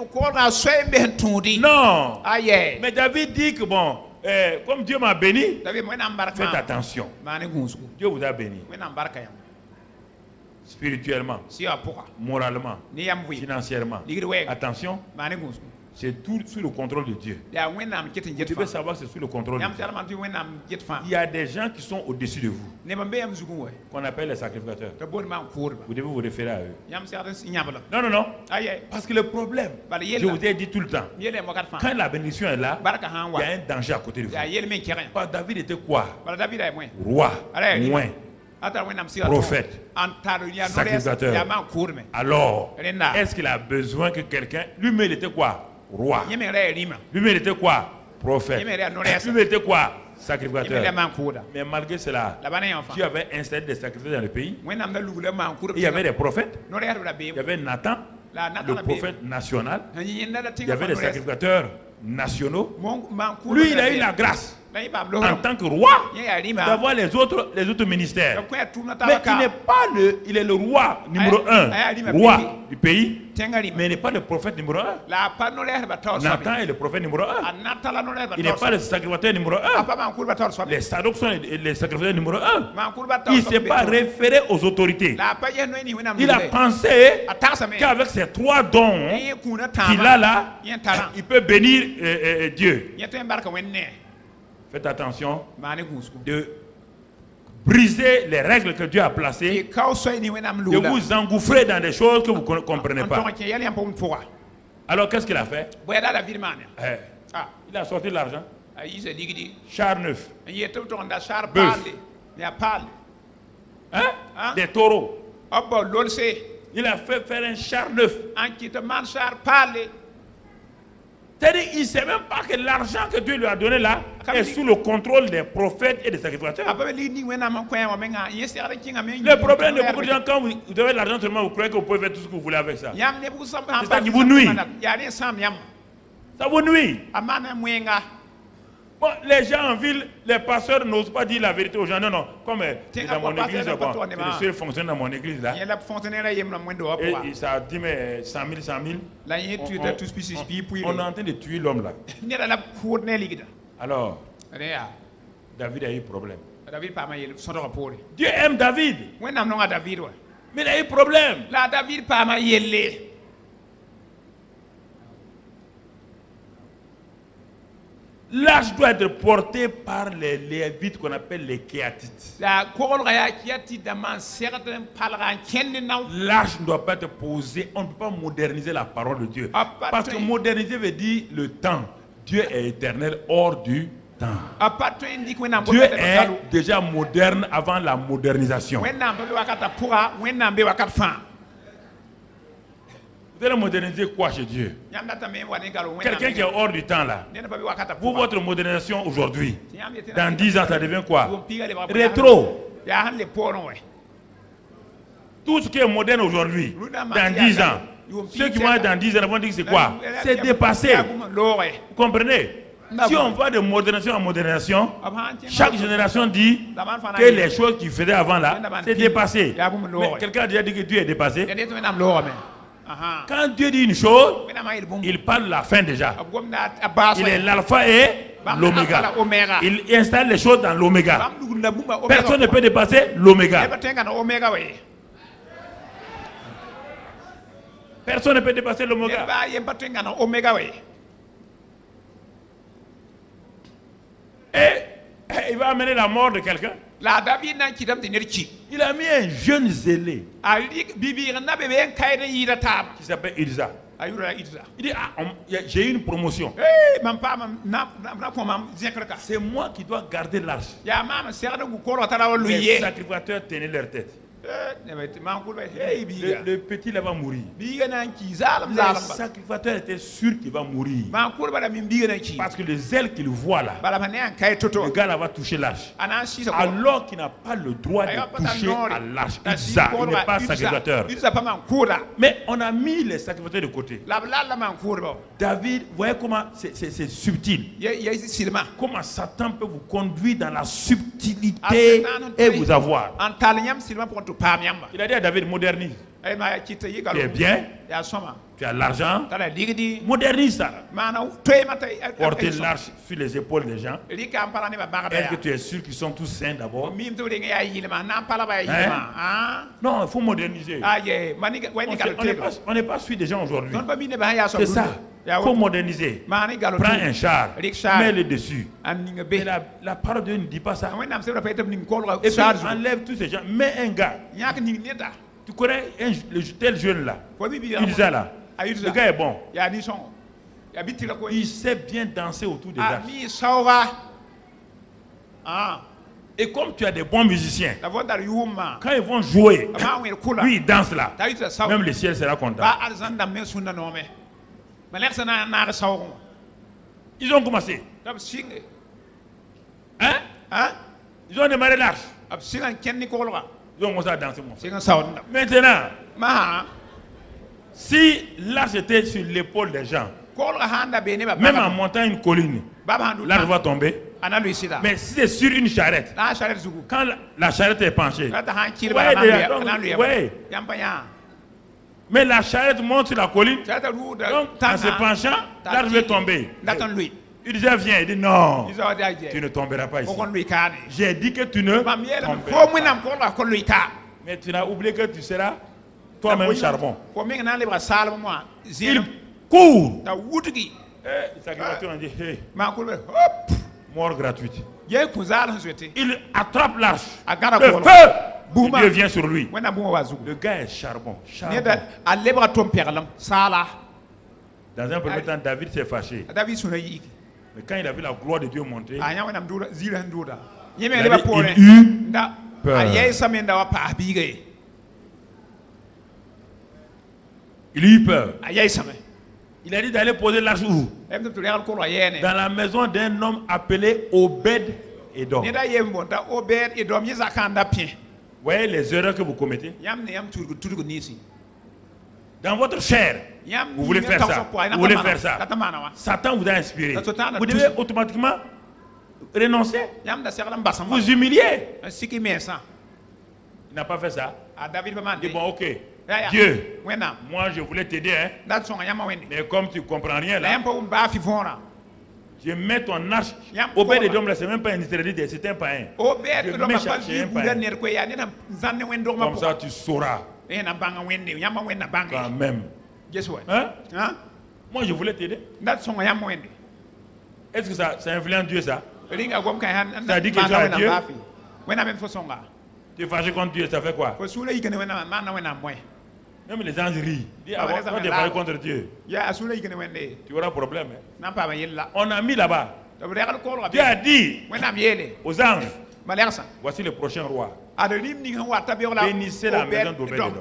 Non. Mais David dit que bon, comme Dieu m'a béni, faites attention. Dieu vous a béni. Spirituellement, moralement, financièrement. Attention, c'est tout sous le contrôle de Dieu. Vous devez savoir que c'est sous le contrôle de Dieu. Il y a des gens qui sont au-dessus de vous, qu'on appelle les sacrificateurs. Vous devez vous référer à eux. Non, non, non. Parce que le problème, je vous ai dit tout le temps, quand la bénédiction est là, il y a un danger à côté de vous. David était quoi? Roi, moins. Prophète, sacrificateur. Alors, est-ce qu'il a besoin que quelqu'un... Lui-même, il était quoi? Roi. Lui-même, il était quoi? Prophète. Lui-même, il était quoi? Sacrificateur. Mais malgré cela, Dieu avait installé des sacrificateurs dans le pays. Il y avait des prophètes. Il y avait Nathan, le prophète national. Il y avait des sacrificateurs nationaux. Lui, il a eu la grâce en tant que roi d'avoir les autres ministères. Mais il est le roi numéro 1, roi du pays, mais il n'est pas le prophète numéro 1. Nathan est le prophète numéro 1. Il n'est pas le sacrificateur numéro 1. Les Sadocs sont les sacrificateurs numéro 1. Il ne s'est pas référé aux autorités. Il a pensé qu'avec ces 3 dons qu'il a là, il peut bénir Dieu. Faites attention de briser les règles que Dieu a placées, de vous engouffrer dans des choses que vous ne comprenez pas. Alors qu'est-ce qu'il a fait? Il a sorti l'argent. Char neuf. Bœuf. Des taureaux. Il a fait faire un char neuf. C'est-à-dire qu'il ne sait même pas que l'argent que Dieu lui a donné là est sous le contrôle des prophètes et des sacrificateurs. Le problème de beaucoup de gens, quand vous avez l'argent seulement, vous croyez que vous pouvez faire tout ce que vous voulez avec ça. C'est ça qui vous nuit. Ça vous nuit. Bon, les gens en ville, les pasteurs n'osent pas dire la vérité aux gens. Non, non, comme dans mon église, c'est le seul fonctionnaire dans mon église là. Et ça a dit, mais 100 000, 100 000. On est en train de tuer l'homme là. Alors, David a eu problème. Dieu aime David. Mais il a eu problème. L'arche doit être portée par les Lévites qu'on appelle les Kéatites. L'arche ne doit pas être posée. On ne peut pas moderniser la parole de Dieu. Parce que moderniser veut dire le temps. Dieu est éternel hors du temps. Dieu est déjà moderne avant la modernisation. Vous allez moderniser quoi chez Dieu? Quelqu'un qui est hors du temps là. Vous, votre modernisation aujourd'hui, dans 10 ans, ça devient quoi? Rétro. Tout ce qui est moderne aujourd'hui, dans 10 ans, ceux qui vont être dans 10 ans vont dire que c'est quoi? C'est dépassé. Vous comprenez? Si on va de modernisation en modernisation, chaque génération dit que les choses qu'il faisait avant là, c'est dépassé. Mais quelqu'un a déjà dit que Dieu est dépassé. Quand Dieu dit une chose, il parle de la fin déjà. Il est l'alpha et l'oméga. Il installe les choses dans l'oméga. Personne ne peut dépasser l'oméga. Personne ne peut dépasser l'oméga. Et il va amener la mort de quelqu'un. Il a mis un jeune zélé qui s'appelle Ilza. Il dit, j'ai eu une promotion. C'est moi qui dois garder l'arche. Les sacrificateurs tenaient leur tête. Le petit là va mourir. Les sacrificateurs étaient sûrs qu'il va mourir. Parce que le zèle qu'il voit là, le gars là va toucher l'arche. Alors qu'il n'a pas le droit de toucher à l'arche. Il n'est pas sacrificateur. Mais on a mis les sacrificateurs de côté. David, vous voyez comment c'est subtil. Comment Satan peut vous conduire dans la subtilité et vous avoir. Il a dit à David, modernise. Tu es bien, tu as l'argent, modernise ça. Porter l'arche sur les épaules des gens. Est-ce que tu es sûr qu'ils sont tous sains d'abord? Non, il faut moderniser. On n'est pas sûr des gens aujourd'hui. C'est ça. Il faut moderniser. Prends un char, mets-le dessus. Mais la parole de Dieu ne dit pas ça. Et puis enlève tous ces gens. Mets un gars. Tu connais tel jeune là, Ilza là. Le gars est bon. Il sait bien danser autour des arches. Et comme tu as des bons musiciens, quand ils vont jouer, lui il danse là. Même le ciel sera content. Ils ont commencé. Hein? Ils ont démarré l'arche. Ils ont commencé à danser. Maintenant, si l'arche était sur l'épaule des gens, même en montant une colline, l'arche va tomber. Mais si c'est sur une charrette, quand la charrette est penchée, mais la charrette monte sur la colline, donc en se penchant, l'arche va tomber. Il disait, viens, il dit non, tu ne tomberas pas ici. J'ai dit que tu ne tomberas pas. Mais tu n'as oublié que tu seras toi-même charbon. Il court. Les sacrificateurs ont dit, hey, mort gratuite. Il attrape l'arche. Le feu, Dieu vient sur lui. Le gars est charbon. Dans un premier temps, David s'est fâché. Mais quand il a vu la gloire de Dieu monter, il eut peur. Il eut peur. Il a dit d'aller poser l'arche où? Dans la maison d'un homme appelé Obed-Edom. Vous voyez les erreurs que vous commettez? Dans votre chair, vous voulez faire ça. Vous voulez faire ça. Satan vous a inspiré. Vous devez automatiquement renoncer. Vous humilier. Il n'a pas fait ça. Il dit bon, ok. Dieu, moi je voulais t'aider, hein? Mais comme tu ne comprends rien là, je mets ton arche. Obed-Edom là, c'est même pas un Israélite, c'est un païen. Je mets chercher un païen. Comme ça tu sauras. Quand même. Hein? Moi je voulais t'aider. Est-ce que ça influence Dieu ça? Ça dit que tu as Dieu. Tu es fâché contre Dieu, ça fait quoi? Même les anges rient. Quand tu es fâché contre Dieu, tu auras un problème. On a mis là-bas Dieu a dit aux anges, voici le prochain roi. Bénissez la maison d'Obed-Edom.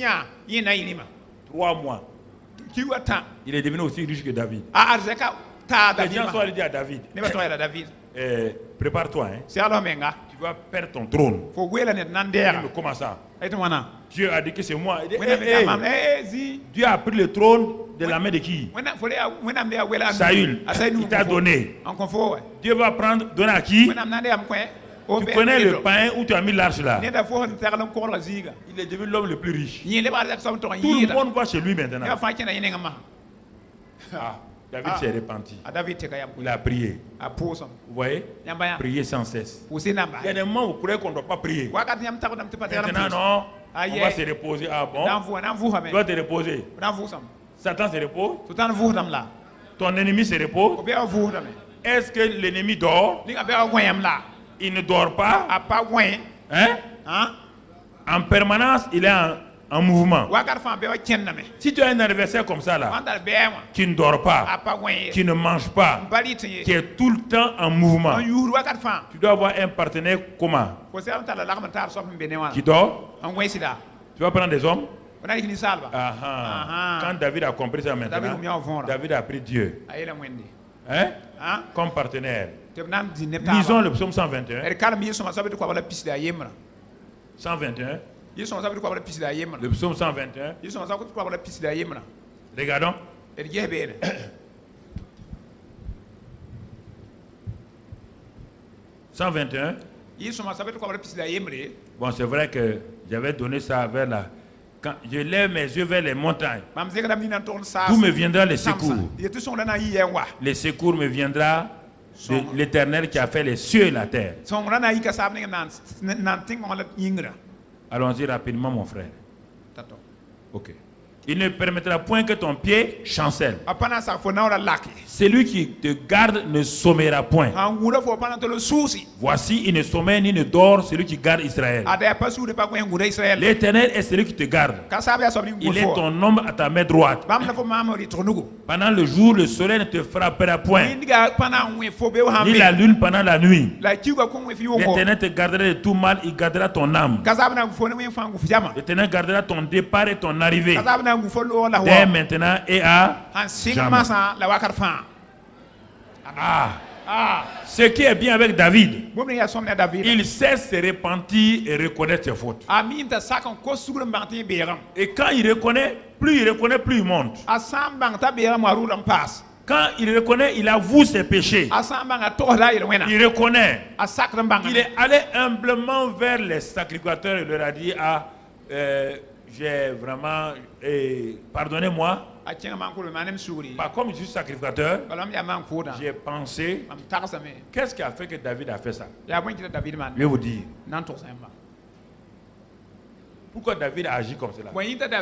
3 mois. Il est devenu aussi riche que David. Les gens sont allés dire à David, prépare-toi, hein. Tu vas perdre ton trône. Comment ça? Dieu a dit que c'est moi. Dieu a pris le trône de la main de qui? Saül. Il t'a donné. Dieu va donner à qui? Tu connais le pain où tu as mis l'arche là? Il est devenu l'homme le plus riche. Tout le monde va chez lui maintenant. David s'est repenti. Il a prié. Vous voyez? Prier sans cesse. Il y a des moments où vous croyez qu'on ne doit pas prier. Maintenant, non. On va se reposer. Ah bon? Tu dois te reposer. Satan se repose. Ton ennemi se repose. Est-ce que l'ennemi dort? Il ne dort pas. Hein? En permanence, il est en mouvement. Si tu as un adversaire comme ça là, qui ne dort pas, qui ne mange pas, qui est tout le temps en mouvement, tu dois avoir un partenaire comment? Qui dort? Tu vas prendre des hommes? Quand David a compris ça maintenant, David a pris Dieu comme partenaire. Lisons le psaume 121. 121. Le psaume 121. Regardons. 121. Bon, c'est vrai que j'avais donné ça vers la... Quand je lève mes yeux vers les montagnes, d'où me viendra le secours? Le secours me viendra de l'Éternel qui a fait les cieux et la terre. Allons-y rapidement, mon frère. Ok. Il ne permettra point que ton pied chancelle. Celui qui te garde ne sommera point. Voici, il ne sommeille ni ne dort celui qui garde Israël. L'Éternel est celui qui te garde. Il est ton ombre à ta main droite. Pendant le jour, le soleil ne te frappera point, ni la lune pendant la nuit. L'Éternel te gardera de tout mal, il gardera ton âme. L'Éternel gardera ton départ et ton arrivée, dès maintenant et à jamais. Ce qui est bien avec David, il sait se repentir et reconnaître ses fautes. Et quand il reconnaît, plus il monte. Quand il reconnaît, il avoue ses péchés. Il reconnaît. Il est allé humblement vers les sacrificateurs et leur a dit, j'ai vraiment, pardonnez-moi, pas comme je suis sacrificateur, j'ai pensé, qu'est-ce qui a fait que David a fait ça? Je vais vous dire. Pourquoi David a agi comme cela?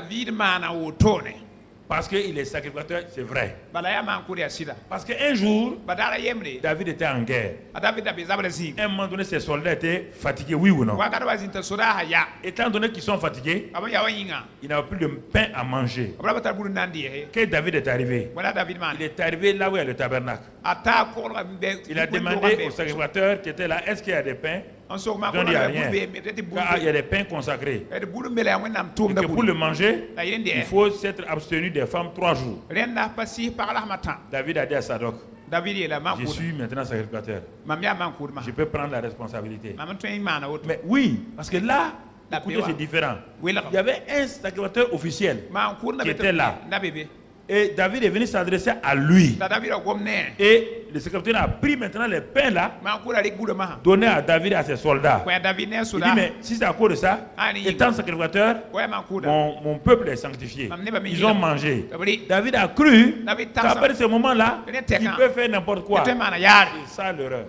Parce qu'il est sacrificateur, c'est vrai. Parce qu'un jour, David était en guerre. À un moment donné, ses soldats étaient fatigués, oui ou non? Étant donné qu'ils sont fatigués, il n'avait plus de pain à manger. Quand David est arrivé, il est arrivé là où il y a le tabernacle. Il a demandé au sacrificateur qui était là, est-ce qu'il y a des pains? Il n'y a rien. Il y a des pains consacrés. Et que pour le manger, il faut s'être abstenu des femmes 3 jours. David a dit à Sadok, je suis maintenant sacrificateur. Je peux prendre la responsabilité. Mais oui, parce que là, écoutez, c'est différent. Il y avait un sacrificateur officiel qui était là. Et David est venu s'adresser à lui. Et le sacrificateur a pris maintenant les pains là, donné à David et à ses soldats. Il dit, mais si c'est à cause de ça, étant sacrificateur, mon peuple est sanctifié. Ils ont mangé. David a cru qu'après ce moment-là, il peut faire n'importe quoi. C'est ça l'erreur.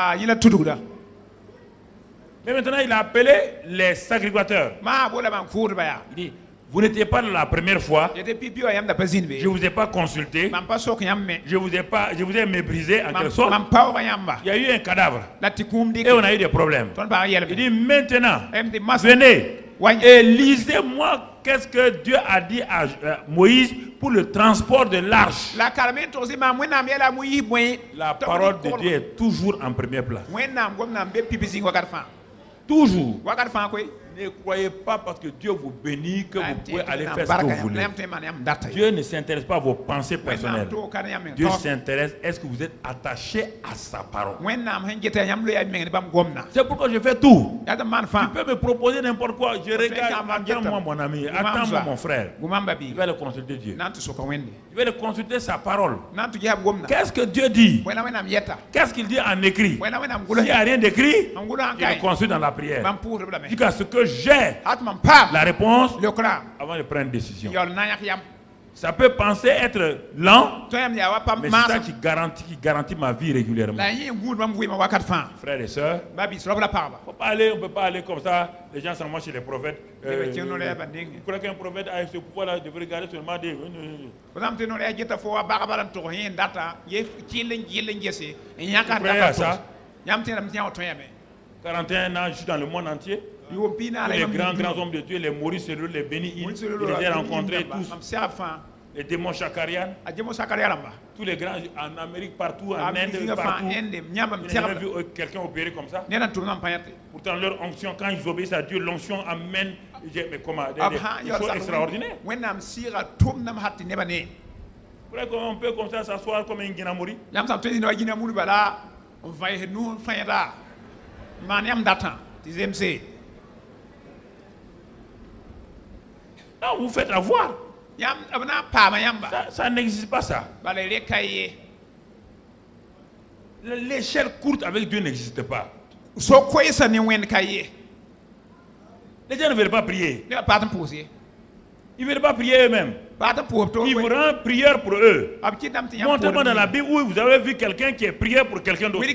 Mais maintenant, il a appelé les sacrificateurs. Il dit, vous n'étiez pas là la première fois. Je ne vous ai pas consulté. Je vous ai méprisé en quelque sorte. Il y a eu un cadavre. Et on a eu des problèmes. Il dit maintenant, venez et lisez-moi qu'est-ce que Dieu a dit à Moïse pour le transport de l'arche, la parole de Dieu est toujours en première place. Toujours. Ne croyez pas parce que Dieu vous bénit que vous pouvez aller faire ce que vous voulez. Dieu ne s'intéresse pas à vos pensées personnelles. Dieu s'intéresse, est-ce que vous êtes attaché à sa parole. C'est pourquoi je fais tout. Tu peux me proposer n'importe quoi. Je regarde, attends-moi mon ami, attends-moi mon frère. Je vais le consulter Dieu. Je vais le consulter sa parole. Qu'est-ce que Dieu dit? Qu'est-ce qu'il dit en écrit? S'il n'y a rien d'écrit, je le consulte dans la prière. Jusqu'à ce que j'ai la réponse avant de prendre une décision. Ça peut penser être lent, mais c'est ça qui garantit ma vie régulièrement. Frères et sœurs, on ne peut pas aller comme ça. Les gens s'en vont chez les prophètes. Vous croyez qu'un prophète a ce pouvoir-là de regarder seulement des... Vous croyez à ça? 41 ans, je suis dans le monde entier. Les grands hommes de Dieu, les Maurice, les Béni, je les ai rencontrés tous. Les démons chakarian, tous les grands en Amérique, partout, en Inde, partout. Je n'ai jamais vu quelqu'un opérer comme ça. Pourtant, leur onction, quand ils obéissent à Dieu, l'onction amène des choses extraordinaires. On peut comme ça s'asseoir comme un Guinamori. Non, vous faites avoir. Ça n'existe pas ça. L'échelle courte avec Dieu n'existe pas. Les gens ne veulent pas prier. Ils ne veulent pas prier eux-mêmes. Ils vous rendent prière pour eux. Montrez-moi dans la Bible où vous avez vu quelqu'un qui est prié pour quelqu'un d'autre.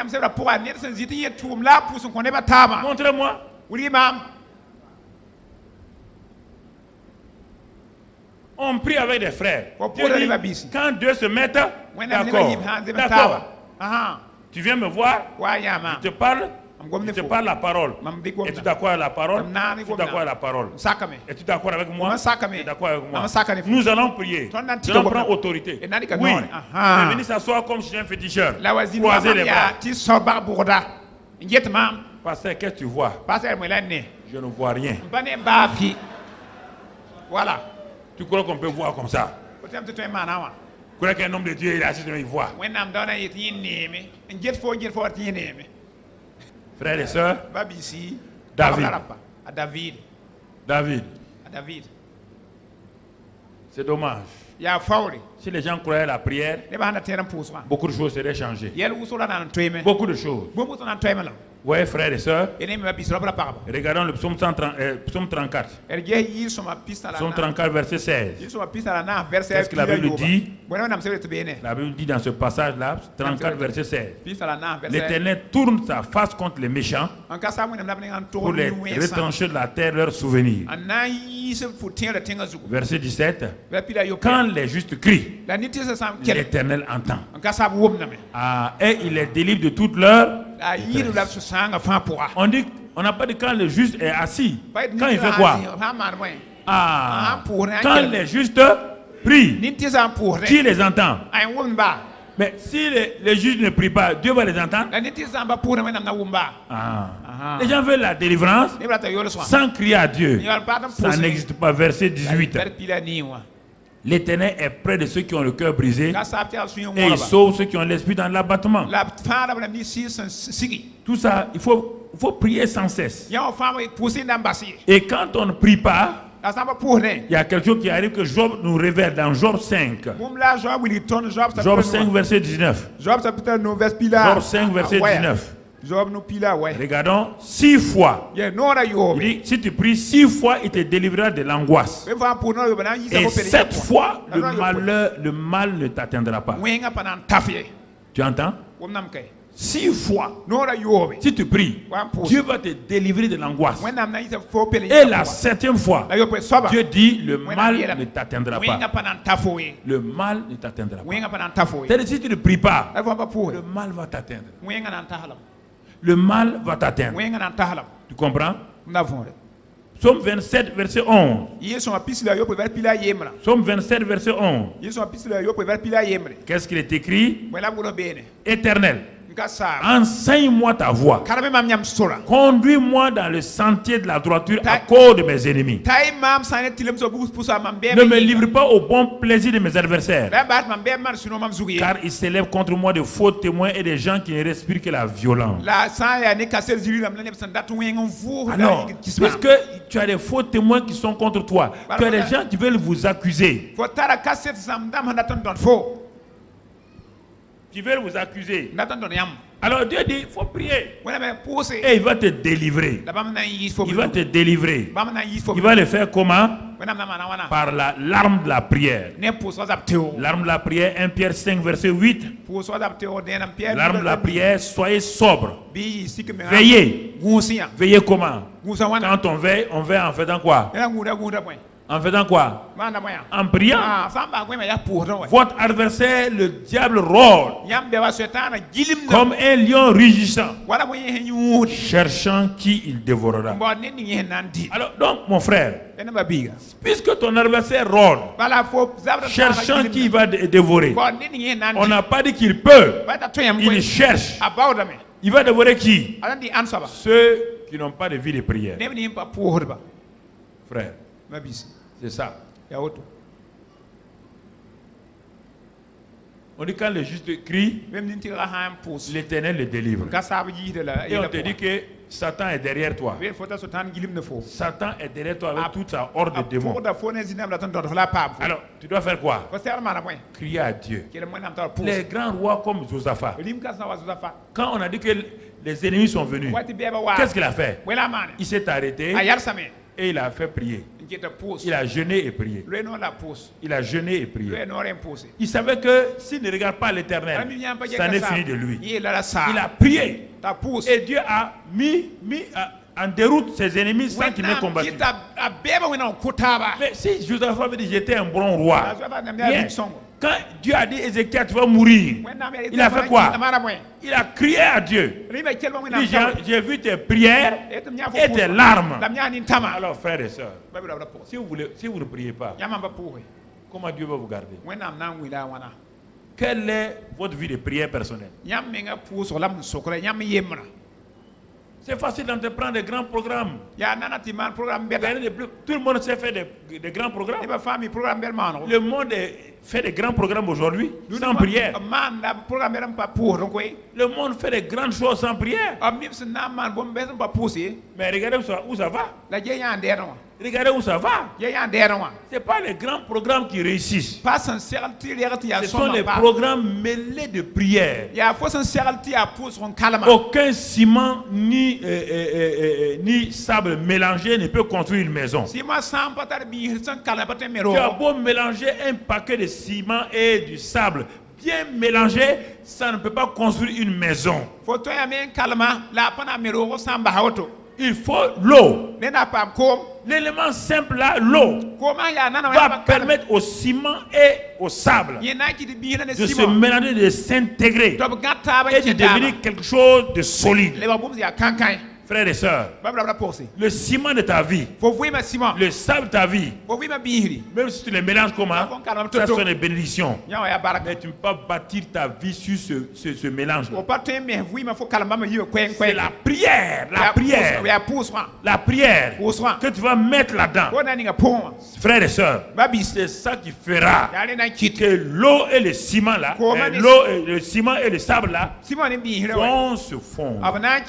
Montrez-moi. On prie avec des frères. Dieu dit, quand Dieu se met, d'accord. Tu viens me voir, je te parle. Je te parle la parole. Es-tu d'accord avec la parole? Tu es d'accord avec la parole? Es-tu d'accord avec moi? Tu es d'accord avec moi? Nous allons prier. Nous allons prendre autorité. Oui. Venez s'asseoir comme chez un féticheur. Croisez les bras. Pasteur, qu'est-ce que tu vois? Je ne vois rien. Voilà. Tu crois qu'on peut voir comme ça? Tu crois qu'un homme de Dieu il est assis, il voit? Frères et sœurs, David. C'est dommage. Si les gens croyaient à la prière, beaucoup de choses seraient changées. Beaucoup de choses. Oui, frères et sœurs, regardons le psaume 34. Psaume 34, verset 16. Qu'est-ce que la Bible dit? La Bible dit dans ce passage-là, 34, verset 16. L'Éternel tourne sa face contre les méchants pour les retrancher de la terre leurs souvenirs. Verset 17. Quand les justes crient, l'Éternel entend. Et il les délivre de toute leur... On n'a pas dit quand le juste est assis. Quand il fait quoi? Quand les justes prient, qui les entend? Mais si les justes ne prient pas, Dieu va les entendre. Les gens veulent la délivrance sans crier à Dieu. Ça n'existe pas. Verset 18. L'Éternel est près de ceux qui ont le cœur brisé et il sauve ceux qui ont l'esprit dans l'abattement. Tout ça, il faut prier sans cesse. Et quand on ne prie pas, il y a quelque chose qui arrive que Job nous révèle dans Job 5. Job 5, verset 19. Job 5, verset 19. Regardons 6 fois. Il dit, si tu pries 6 fois, il te délivrera de l'angoisse. Et 7 fois, le mal ne t'atteindra pas. Tu entends? 6 fois. Si tu pries, Dieu va te délivrer de l'angoisse. Et la 7e fois, Dieu dit, le mal ne t'atteindra pas. Le mal ne t'atteindra pas. C'est-à-dire, si tu ne pries pas, le mal va t'atteindre. Le mal va t'atteindre. Tu comprends? Psaume 27, verset 11. Psaume 27, verset 11. Qu'est-ce qu'il est écrit? Éternel, enseigne-moi ta voie. Conduis-moi dans le sentier de la droiture à cause de mes ennemis. Ne me livre pas au bon plaisir de mes adversaires, car ils s'élèvent contre moi de faux témoins et des gens qui ne respirent que la violence. Alors, puisque tu as des faux témoins qui sont contre toi, tu as des gens qui veulent vous accuser. Qui veulent vous accuser. Alors Dieu dit, il faut prier. Et il va te délivrer. Il va te délivrer. Il va le faire comment? Par la larme de la prière. L'arme de la prière, 1 Pierre 5, verset 8. L'arme de la prière, soyez sobre. Veillez. Veillez comment? Quand on veille en faisant quoi? En faisant quoi? En priant. Votre adversaire, le diable, rôde comme un lion rugissant, cherchant qui il dévorera. Alors, donc, mon frère, puisque ton adversaire rôde, cherchant qui il va dévorer, on n'a pas dit qu'il peut, il cherche. Il va dévorer qui? Ceux qui n'ont pas de vie de prière. Frère, c'est ça. On dit quand le juste crie, l'Éternel le délivre. Et on te dit que Satan est derrière toi. Satan est derrière toi avec toute sa horde de démons. Alors, tu dois faire quoi? Crier à Dieu. Les grands rois comme Josaphat, quand on a dit que les ennemis sont venus, qu'est-ce qu'il a fait? Il s'est arrêté et il a fait prier. Il a jeûné et prié. Il a jeûné et prié. Il savait que s'il ne regarde pas l'Éternel, ça n'est fini de lui. Il a prié. Et Dieu a mis en déroute ses ennemis sans qu'il n'ait combattu. Mais si Josaphat veut dire j'étais un bon roi, quand Dieu a dit Ézéchiel tu vas mourir, il a fait quoi? Il a crié à Dieu. Il dit j'ai vu tes prières et tes larmes. Alors frères et sœurs, si vous ne priez pas, comment Dieu va vous garder? Quelle est votre vie de prière personnelle? C'est facile d'entreprendre des grands programmes. Tout le monde sait faire des grands programmes. Le monde fait des grands programmes aujourd'hui sans prière. Le monde fait des grandes choses sans prière. Mais regardez où ça va. Regardez où ça va. Ce n'est pas les grands programmes qui réussissent. Ce sont les programmes mêlés de prière. Aucun ciment ni sable mélangé ne peut construire une maison. Tu as beau mélanger un paquet de ciment et du sable, bien mélangé, ça ne peut pas construire une maison. Il faut l'eau. L'élément simple là, l'eau, va permettre au ciment et au sable de se mélanger, de s'intégrer et de devenir quelque chose de solide. Frères et sœurs, le ciment de ta vie, le sable de ta vie, même si tu les mélanges comment, ça sont des bénédictions. Mais tu ne peux pas bâtir ta vie sur ce mélange. C'est la prière, la prière que tu vas mettre là-dedans. Frères et sœurs, c'est ça qui fera que l'eau et le ciment là, le ciment et le sable là vont se fondre.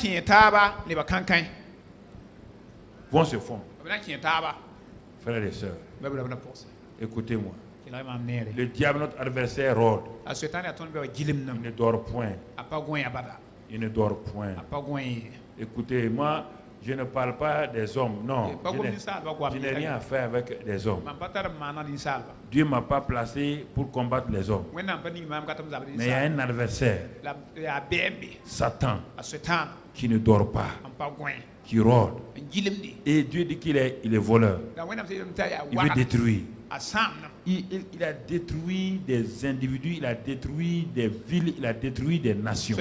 Vont se fondre. Frères et sœurs, écoutez-moi. Le diable, notre adversaire, rôde. Il ne dort point. Il ne dort point. Écoutez, moi, je ne parle pas des hommes. Non. Je n'ai rien à faire avec les hommes. Dieu ne m'a pas placé pour combattre les hommes. Mais il y a un adversaire, Satan, qui ne dort pas, qui rôde. Et Dieu dit qu'il est voleur. Il veut détruire. Il a détruit des individus, il a détruit des villes, il a détruit des nations.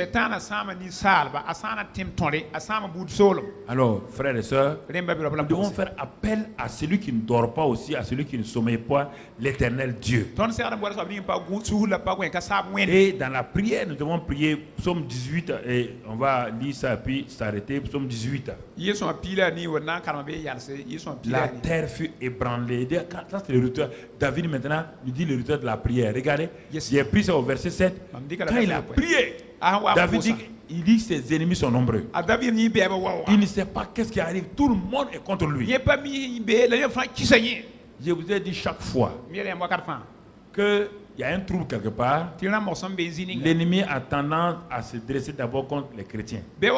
Alors, frères et sœurs, nous devons faire appel à celui qui ne dort pas aussi, à celui qui ne sommeille pas, l'Éternel Dieu. Et dans la prière, nous devons prier psaume 18, et on va lire ça puis s'arrêter, psaume 18. La terre fut ébranlée. Ça, c'est le rituel. David maintenant nous dit le rituel de la prière. Regardez, j'ai pris ça au verset 7. Quand il a prié, David dit que ses ennemis sont nombreux. Il ne sait pas qu'est-ce qui arrive. Tout le monde est contre lui. Je vous ai dit chaque fois qu'il y a un trouble quelque part. L'ennemi a tendance à se dresser d'abord contre les chrétiens.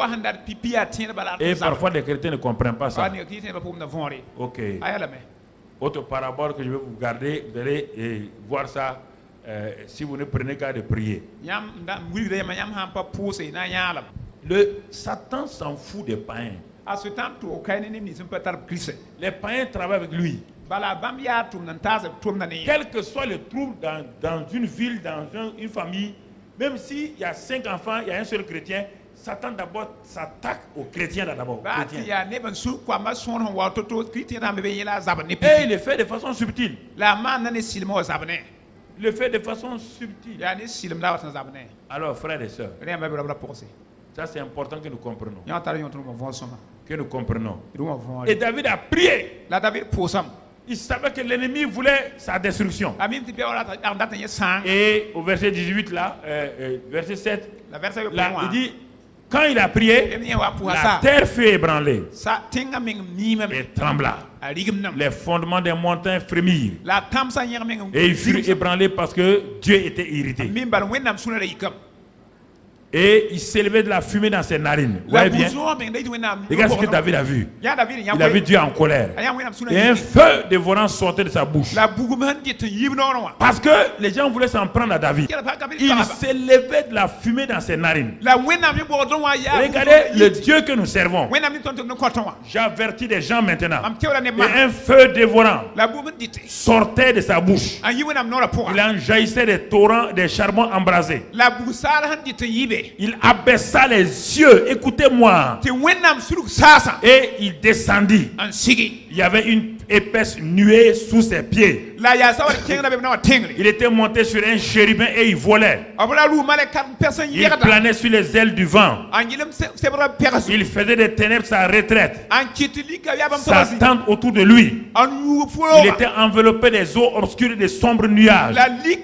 Et parfois les chrétiens ne comprennent pas ça. Ok. Autre parabole que je vais vous garder, vous allez voir ça si vous ne prenez qu'à de prier. Le Satan s'en fout des païens. Les païens travaillent avec lui. Quel que soit le trouble dans une ville, dans une famille, même s'il y a 5 enfants, il y a un seul chrétien, Satan d'abord s'attaque aux chrétiens d'abord. Et il le fait de façon subtile. Il le fait de façon subtile. Alors, frères et sœurs, ça c'est important que nous comprenions. Que nous comprenons. Et David a prié. Il savait que l'ennemi voulait sa destruction. Et au verset 18 là, verset 7, là, il dit, quand il a prié, la terre fut ébranlée et trembla. Les fondements des montagnes frémirent. Et ils furent ébranlés parce que Dieu était irrité. Et il s'élevait de la fumée dans ses narines. Vous voyez bien? Regarde ce que David a vu. Il a vu Dieu en colère. Et un feu dévorant sortait de sa bouche. Parce que les gens voulaient s'en prendre à David. Il s'élevait de la fumée dans ses narines. Regardez le Dieu que nous servons. J'avertis les gens maintenant. Et un feu dévorant sortait de sa bouche. Il en jaillissait des torrents, des charbons embrasés. Il abaissa les yeux, écoutez-moi, et il descendit. Il y avait une épaisse nuée sous ses pieds. Il était monté sur un chérubin et il volait. Il planait sur les ailes du vent. Il faisait des ténèbres sa retraite. Sa tente autour de lui. Il était enveloppé des eaux obscures et des sombres nuages.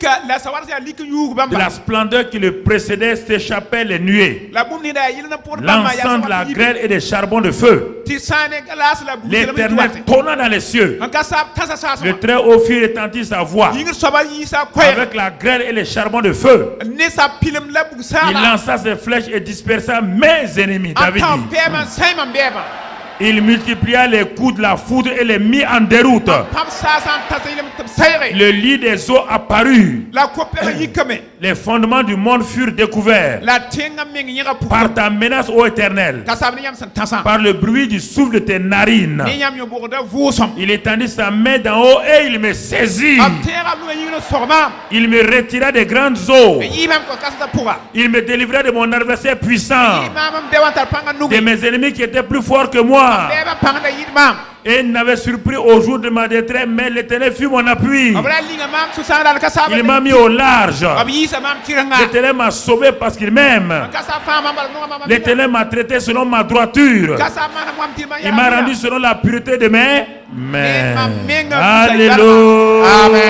De la splendeur qui le précédait s'échappaient les nuées. L'encens de la grêle et des charbons de feu. L'Éternel tonna dans les cieux. Le très haut fit retentir sa voix avec la grêle et les charbons de feu. Il lança ses flèches et dispersa mes ennemis. David dit. Il multiplia les coups de la foudre et les mit en déroute. Le lit des eaux apparut. Les fondements du monde furent découverts. Par ta menace, ô Éternel. Par le bruit du souffle de tes narines. Il étendit sa main d'en haut et il me saisit. Il me retira des grandes eaux. Il me délivra de mon adversaire puissant. De mes ennemis qui étaient plus forts que moi. Et il m'avait surpris au jour de ma détresse, mais l'Éternel fut mon appui. Il m'a mis au large. L'Éternel m'a sauvé parce qu'il m'aime. L'Éternel m'a traité selon ma droiture. Il m'a rendu selon la pureté de mes mains. Alléluia.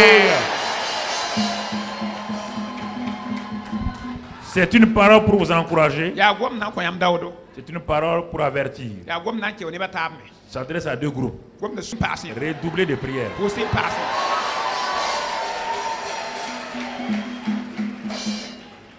C'est une parole pour vous encourager. C'est une parole pour avertir. Ça s'adresse à 2 groupes. Redoubler de prière.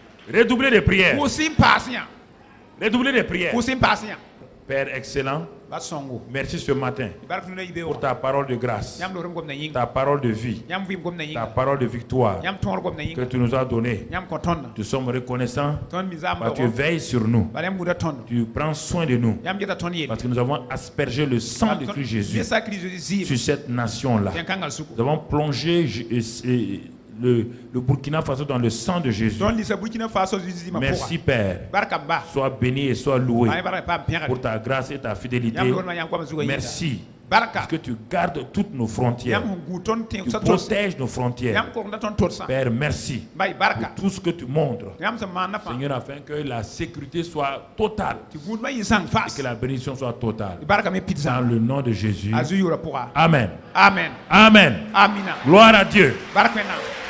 Redoubler de prière. Redoubler de prière. Père excellent, Merci ce matin pour ta parole de grâce, ta parole de vie, ta parole de victoire que tu nous as donnée. Nous sommes reconnaissants parce que tu veilles sur nous. Tu prends soin de nous parce que nous avons aspergé le sang de Christ Jésus sur cette nation-là. Nous avons plongé le Burkina Faso dans le sang de Jésus. Merci Père. Sois béni et sois loué pour ta grâce et ta fidélité. Merci. Parce que tu gardes toutes nos frontières. Tu protèges nos frontières. Père, merci pour tout ce que tu montres. Seigneur, afin que la sécurité soit totale et que la bénédiction soit totale. Dans le nom de Jésus. Amen. Amen. Amen. Gloire à Dieu.